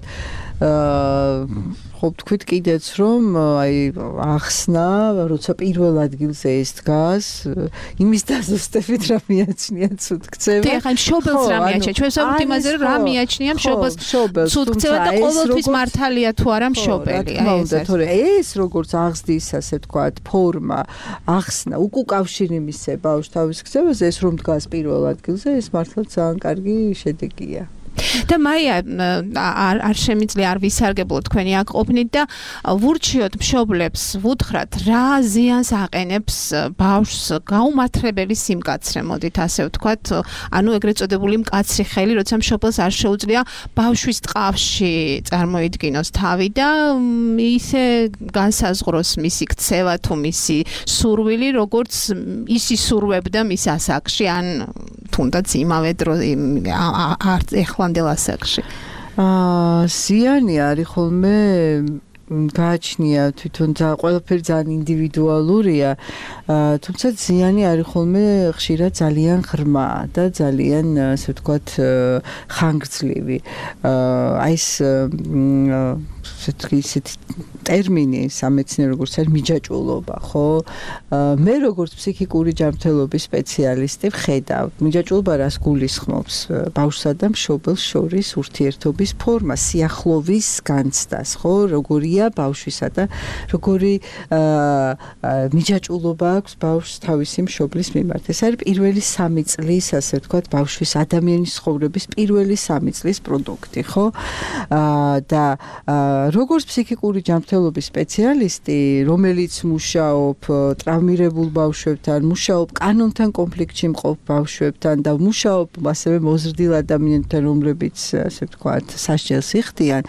ხო თქვით კიდეც რომ აი ახსნა როცა პირველ ადგილზე ეს დგას იმის დაზუსტებით რა მიაჩნია ცუდ ქცევა. დიახ, ან მშობელს რა მიაჩნია? ჩვენ ვსაუბრობთ იმაზე რომ რა მიაჩნია მშობელს ცუდ ქცევა და ყოველთვის მართალია თუ არა მშობელი. აი ეს თორე ეს როგორც აღზრდის ასე ვთქვათ ფორმა ახსნა უკავშირი მისცე ბავშვს თავის ქცევაზე ეს რომ დგას პირველ ადგილზე ეს მართლა ძალიან კარგი შედეგია. და მაია არ შემიძლია არ ვისარგებლო თქვენი აქ ყოფნით და ვურჩიოთ მშობლებს ვუთხრათ რა ზიანს აყენებს ბავშვს გაუმართლებელი სიმკაცრე მოდით ასე ვთქვათ ანუ ეგრეთ წოდებული მკაცრი ხელი როცა მშობელს არ შეუძლია ბავშვის ტყავში წარმოიდგინოს თავი და ისე განსაზღვროს მისი ქცევა თუ მისი სურვილი როგორც ისი სურვებდა მის ასაკში ან თუნდაც იმავე დროს ეხლანდელ ასაკში. ზიანი არის ხოლმე გააჩნია თვითონ ყველაფერი ძალიან ინდივიდუალურია, თუმცა ზიანი არის ხოლმე ხშირად ძალიან ღრმა და ძალიან ასე ვთქვათ ხანგრძლივი. აი ეს ისეთი ტერმინი სამეცნიერო როგორც არის მიჯაჭვულობა, ხო? მე როგორც ფსიქიკური ჯანმრთელობის სპეციალისტი ვხედავ, მიჯაჭვულობა რას გულისხმობს? ბავშვსა და მშობელს შორის ურთიერთობის ფორმა, სიახლოვის განცდას, ხო? როგორია ბავშვისა და როგორი მიჯაჭვულობა აქვს ბავშვს თავისი მშობლის მიმართ. ეს არის პირველი 3 წლის, ასე ვთქვათ, ბავშვის ადამიანის ცხოვრების პირველი 3 წლის პროდუქტი, ხო? და როგორც ფსიქიკური ჯანმრთელობის სპეციალისტი, რომელიც მუშაობ ტრავმირებულ ბავშვებთან, მუშაობ კანონთან კონფლიქტში მყოფ ბავშვებთან და მუშაობ ასევე მოზრდილ ადამიანებთან, რომლებიც, ასე ვთქვათ, სასჯელს იხდიან,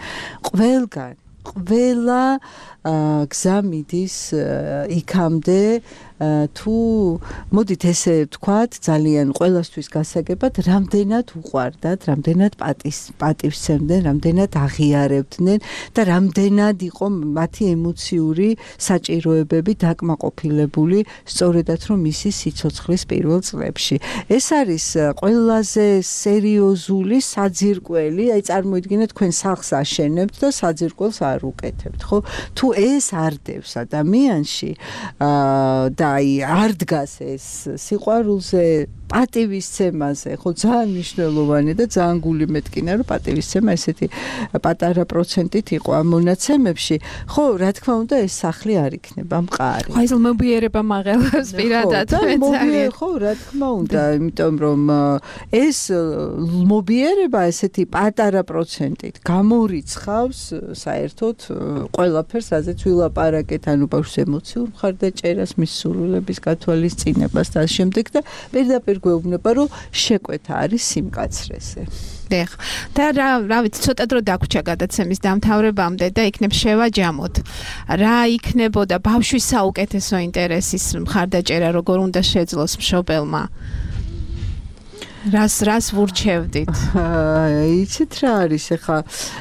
ყველა გზა მიდის იქამდე თუ მოდით ესე ვთქვათ, ძალიან ყველასთვის გასაგებად, რამდენად უყვარდათ, რამდენად პატივსცემდნენ, რამდენად აღიარებდნენ და რამდენად იყო მათი ემოციური საჭიროებები დაკმაყოფილებული სწორედაც რომ მისი სიცოცხლის პირველ წლებში. ეს არის ყველაზე სერიოზული საძირკველი, აი წარმოიდგინეთ, თქვენ სახლს აშენებთ და საძირკველს არ უკეთებთ, ხო? თუ ეს არ დევს ადამიანში და აი არ დგას ეს სიყვარულზე, პატივისცემაზე, ხო, ძალიან მნიშვნელოვანი და ძალიან გული მეტკინა, რომ პატივისცემა ესეთი პატარა პროცენტით იყო ამ მონაცემებში. ხო, რა თქმა უნდა, ეს სახლი არ იქნება მყარი. ხო, ეს მობიერება მაღელს პირადად ძალიან. ხო, რა თქმა უნდა, იმიტომ რომ ეს მობიერება ესეთი პატარა პროცენტით გამორიცხავს საერთოდ ყველაფერს, რაზეც ვილაპარაკეთ, ანუ ბავშვის ემოციურ მხარდაჭერას, მის სურვილების გათვალისწინებას და ამ შემდეგ და პირდაპირ გვეუბნება, რომ შეკვეთა არის სიმკაცრეზე. დიახ. და რა ვიცი, ცოტა დრო დაგვრჩა გადაცემის დამთავრებამდე და იქნებ შევაჯამოთ. რა იქნებოდა ბავშვის საუკეთესო ინტერესის მხარდაჭერა, როგორ უნდა შეძლოს მშობელმა? რას ვურჩევდით? იცით რა არის ახლა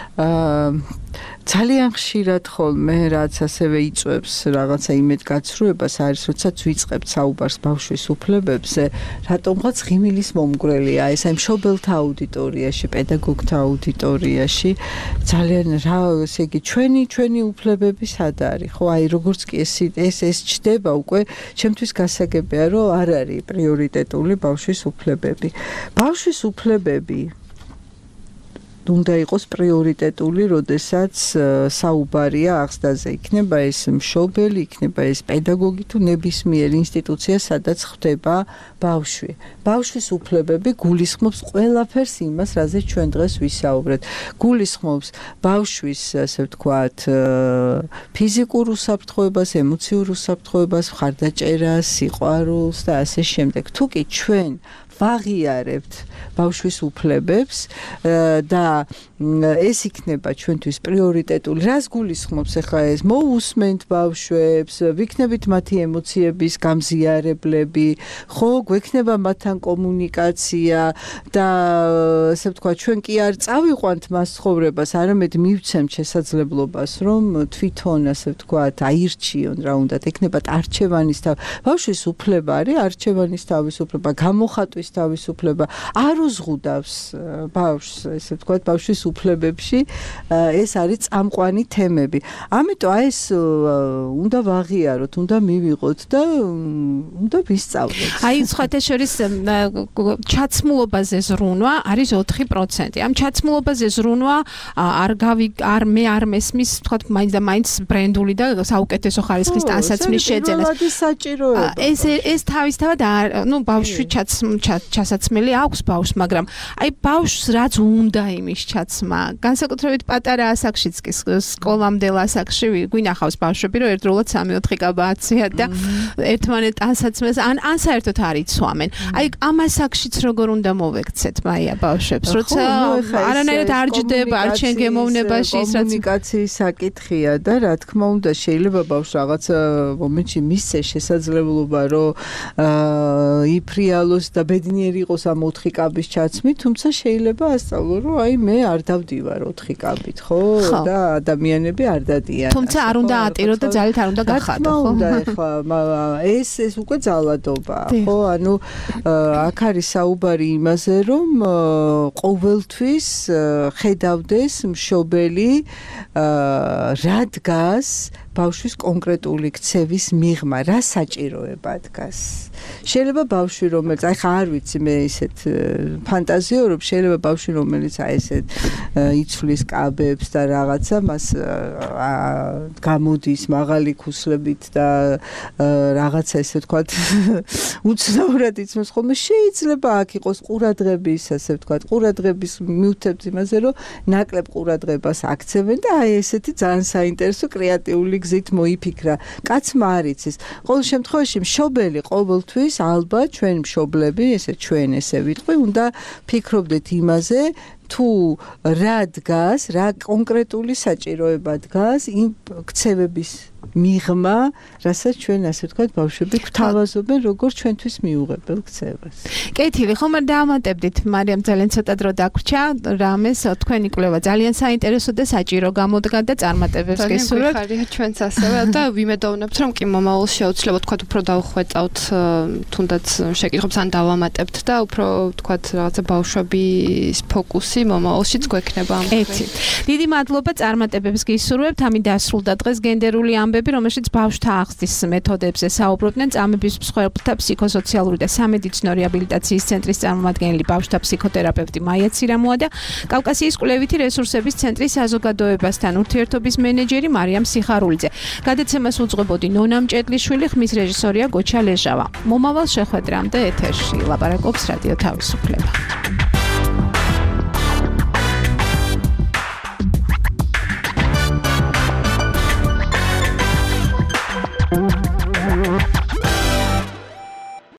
ძალიან ხშირად ხოლმე რაც ასევე იწვევს რაღაცა იმედგაცრუებას არის, როდესაც ვიწყებთ საუბარს ბავშვის უფლებებზე, რატომღაც ღიმილის მომგვრელია ეს აი მშობელთა აუდიტორიაში, პედაგოგთა აუდიტორიაში ძალიან რა, ესე იგი ჩვენი უფლებები სად არის? ხო, აი როგორც კი ეს ჩდება უკვე ჩემთვის გასაგებია, რომ არ არის პრიორიტეტული ბავშვის უფლებები. ბავშვის უფლებები უნდა იყოს პრიორიტეტული, როდესაც საუბარია აღზრდაზე. იქნება ეს მშობელი, იქნება ეს პედაგოგი თუ ნებისმიერ ინსტიტუცია, სადაც ხდება ბავშვი. ბავშვის უფლებები გულისხმობს ყველაფერს იმას, რაზეც ჩვენ დღეს ვისაუბრეთ. გულისხმობს ბავშვის, ასე ვთქვათ, ფიზიკურ უსაფრთხოებას, ემოციურ უსაფრთხოებას, მხარდაჭერას, სიყვარულს და ასე შემდეგ. თუ კი ჩვენ ვაღიარებთ ბავშვის უფლებებს და ეს იქნება ჩვენთვის პრიორიტეტული. რას გულისხმობს ახლა ეს? მოусმენთ ბავშვებს, ვიქნებით მათი ემოციების გამზიარებლები, ხო, გვექნება მათთან კომუნიკაცია და ასე ვთქვათ, ჩვენ კი არ წავიყვანთ მას ცხოვრებას, არამედ მივცემთ შესაძლებლობას, რომ თვითონ, ასე ვთქვათ, აირჩიონ რა უნდათ, ექნებათ არჩევანის თავი. ბავშვის უფლება არის არჩევანის თავისუფლება, გამოხატვის თავისუფლება, არ უზღუდავს ბავშვს, ესე ვთქვათ, ბავშვის უფლებებში ეს არის წამყვანი თემები. ამიტომ აი ეს უნდა ვაღიაროთ, უნდა მივიღოთ და უნდა ვისწავლოთ. აი სხვათა შორის ჩაცმულობაზე ზრუნვა არის 4%. ამ ჩაცმულობაზე ზრუნვა მე არ მესმის, ვთქვათ, მაინც და მაინც ბრენდული და საუკეთესო ხარისხის ტანსაცმლის შეძენას. ეს თავისთავად ნუ ბავშვი ჩასაცმელი აქვს ბავშვს, მაგრამ აი ბავშვს რაც უნდა იმის ჩაცმა, განსაკუთრებით პატარა ასაკშიც კი სკოლამდელ ასაკში გვინახავს ბავშვები, რომ ერთდროულად 3-4 კაბაცია და ერთმანეთ ტანსაცმელს ან საერთოდ არ იცვამენ. აი ამ ასაკშიც როგორ უნდა მოვექცეთ მაია ბავშვებს, როცა არანაირად არ ჯდება, არ ჩენგემოვნებაში ის რაც კომუნიკაციის საკითხია და რა თქმა უნდა შეიძლება ბავშვს რაღაც მომენტში მისცეს შესაძლებლობა, რომ იფრიალოს და ბედნიერი იყოს ამ 4 კაბის ჩაცმით, თუმცა შეიძლება ასწავლო, რომ აი მე არ გადავდივარ 4 კაბით, ხო? ხო. და ადამიანები არ დადიან. თუმცა არ უნდა ატირო და ძალით არ უნდა გახადო, ხო? უნდა ეხლა ეს უკვე ძალადობაა, ხო? ანუ აქ არის საუბარი იმაზე, რომ ყოველთვის ხედავდეს მშობელი რა დგას ბავშვის კონკრეტული ქცევის მიღმა, რა საჭიროება დგას. შეიძლება ბავშვი რომელიც ახლა არ ვიცი მე ისეთ ფანტაზიორობ, შეიძლება ბავშვი რომელიც ესეთ იცვლის კაბებს და რაღაცა მას გამოდის მაღალი ქუსლებით და რაღაცა ესე ვთქვათ უცნაურად იცმის ხოლმე შეიძლება აქ იყოს ყურადღების ასე ვთქვათ ყურადღების მიუთებს იმაზე რომ ნაკლებ ყურადღებას აქცევენ და აი ესეთი ძალიან საინტერესო კრეატიული გზით მოიფიქრა. კაცმა არ იცის. ყოველ შემთხვევაში მშობელი ყოველთვის ალბათ ჩვენ მშობლები, ესე ჩვენ ესე ვიტყვი, უნდა ფიქრობდეთ იმაზე, თუ რა დგას, რა კონკრეტული საჭიროება დგას იმ ქცევების მიღმა, რასაც ჩვენ ასე ვთქვათ ბავშვები გვთავაზობენ როგორც ჩვენთვის მიუღებელ ქცევას. კეთილი, ხომ არ დაამატებდით, მარიამ ძალიან ცოტა დრო დაგვრჩა, რამეს თქვენი კვლევა ძალიან საინტერესო და საჭირო გამოდგა და წარმატებებს გესურვებთ. ხარია ჩვენც ასევე და ვიმედოვნებთ, რომ კი მომავალში აუცილებლად თქვათ უფრო დავხვეწავთ თუნდაც შეკითხვებს ან დავამატებთ და უფრო თქვათ რაღაცა ბავშვების ფოკუსი მომავალშიც გვექნება ამ კეთილ. დიდი მადლობა წარმატებებს გისურვებთ. ამით დასრულდა დღეს გენდერული ამბები, რომელშიც ბავშვთა აღზრდის მეთოდებზე საუბრობდნენ წამების მსხვერპლთა ფსიქოსოციალური და სამედიცინო რეაბილიტაციის ცენტრის წარმომადგენელი ბავშვთა ფსიქოთერაპევტი მაია ცირამოა და კავკასიის კვლევითი რესურსების ცენტრის საზოგადოებასთან ურთიერთობის მენეჯერი მარიამ სიხარულიძე. გადაცემას უძღვებოდი ნონა მჭედლიშვილი, ხმის რეჟისორია გოჩა ლეჟავა. მომავალ შეხვედრამდე ეთერში ლაპარაკობს რადიო თავისუფლება.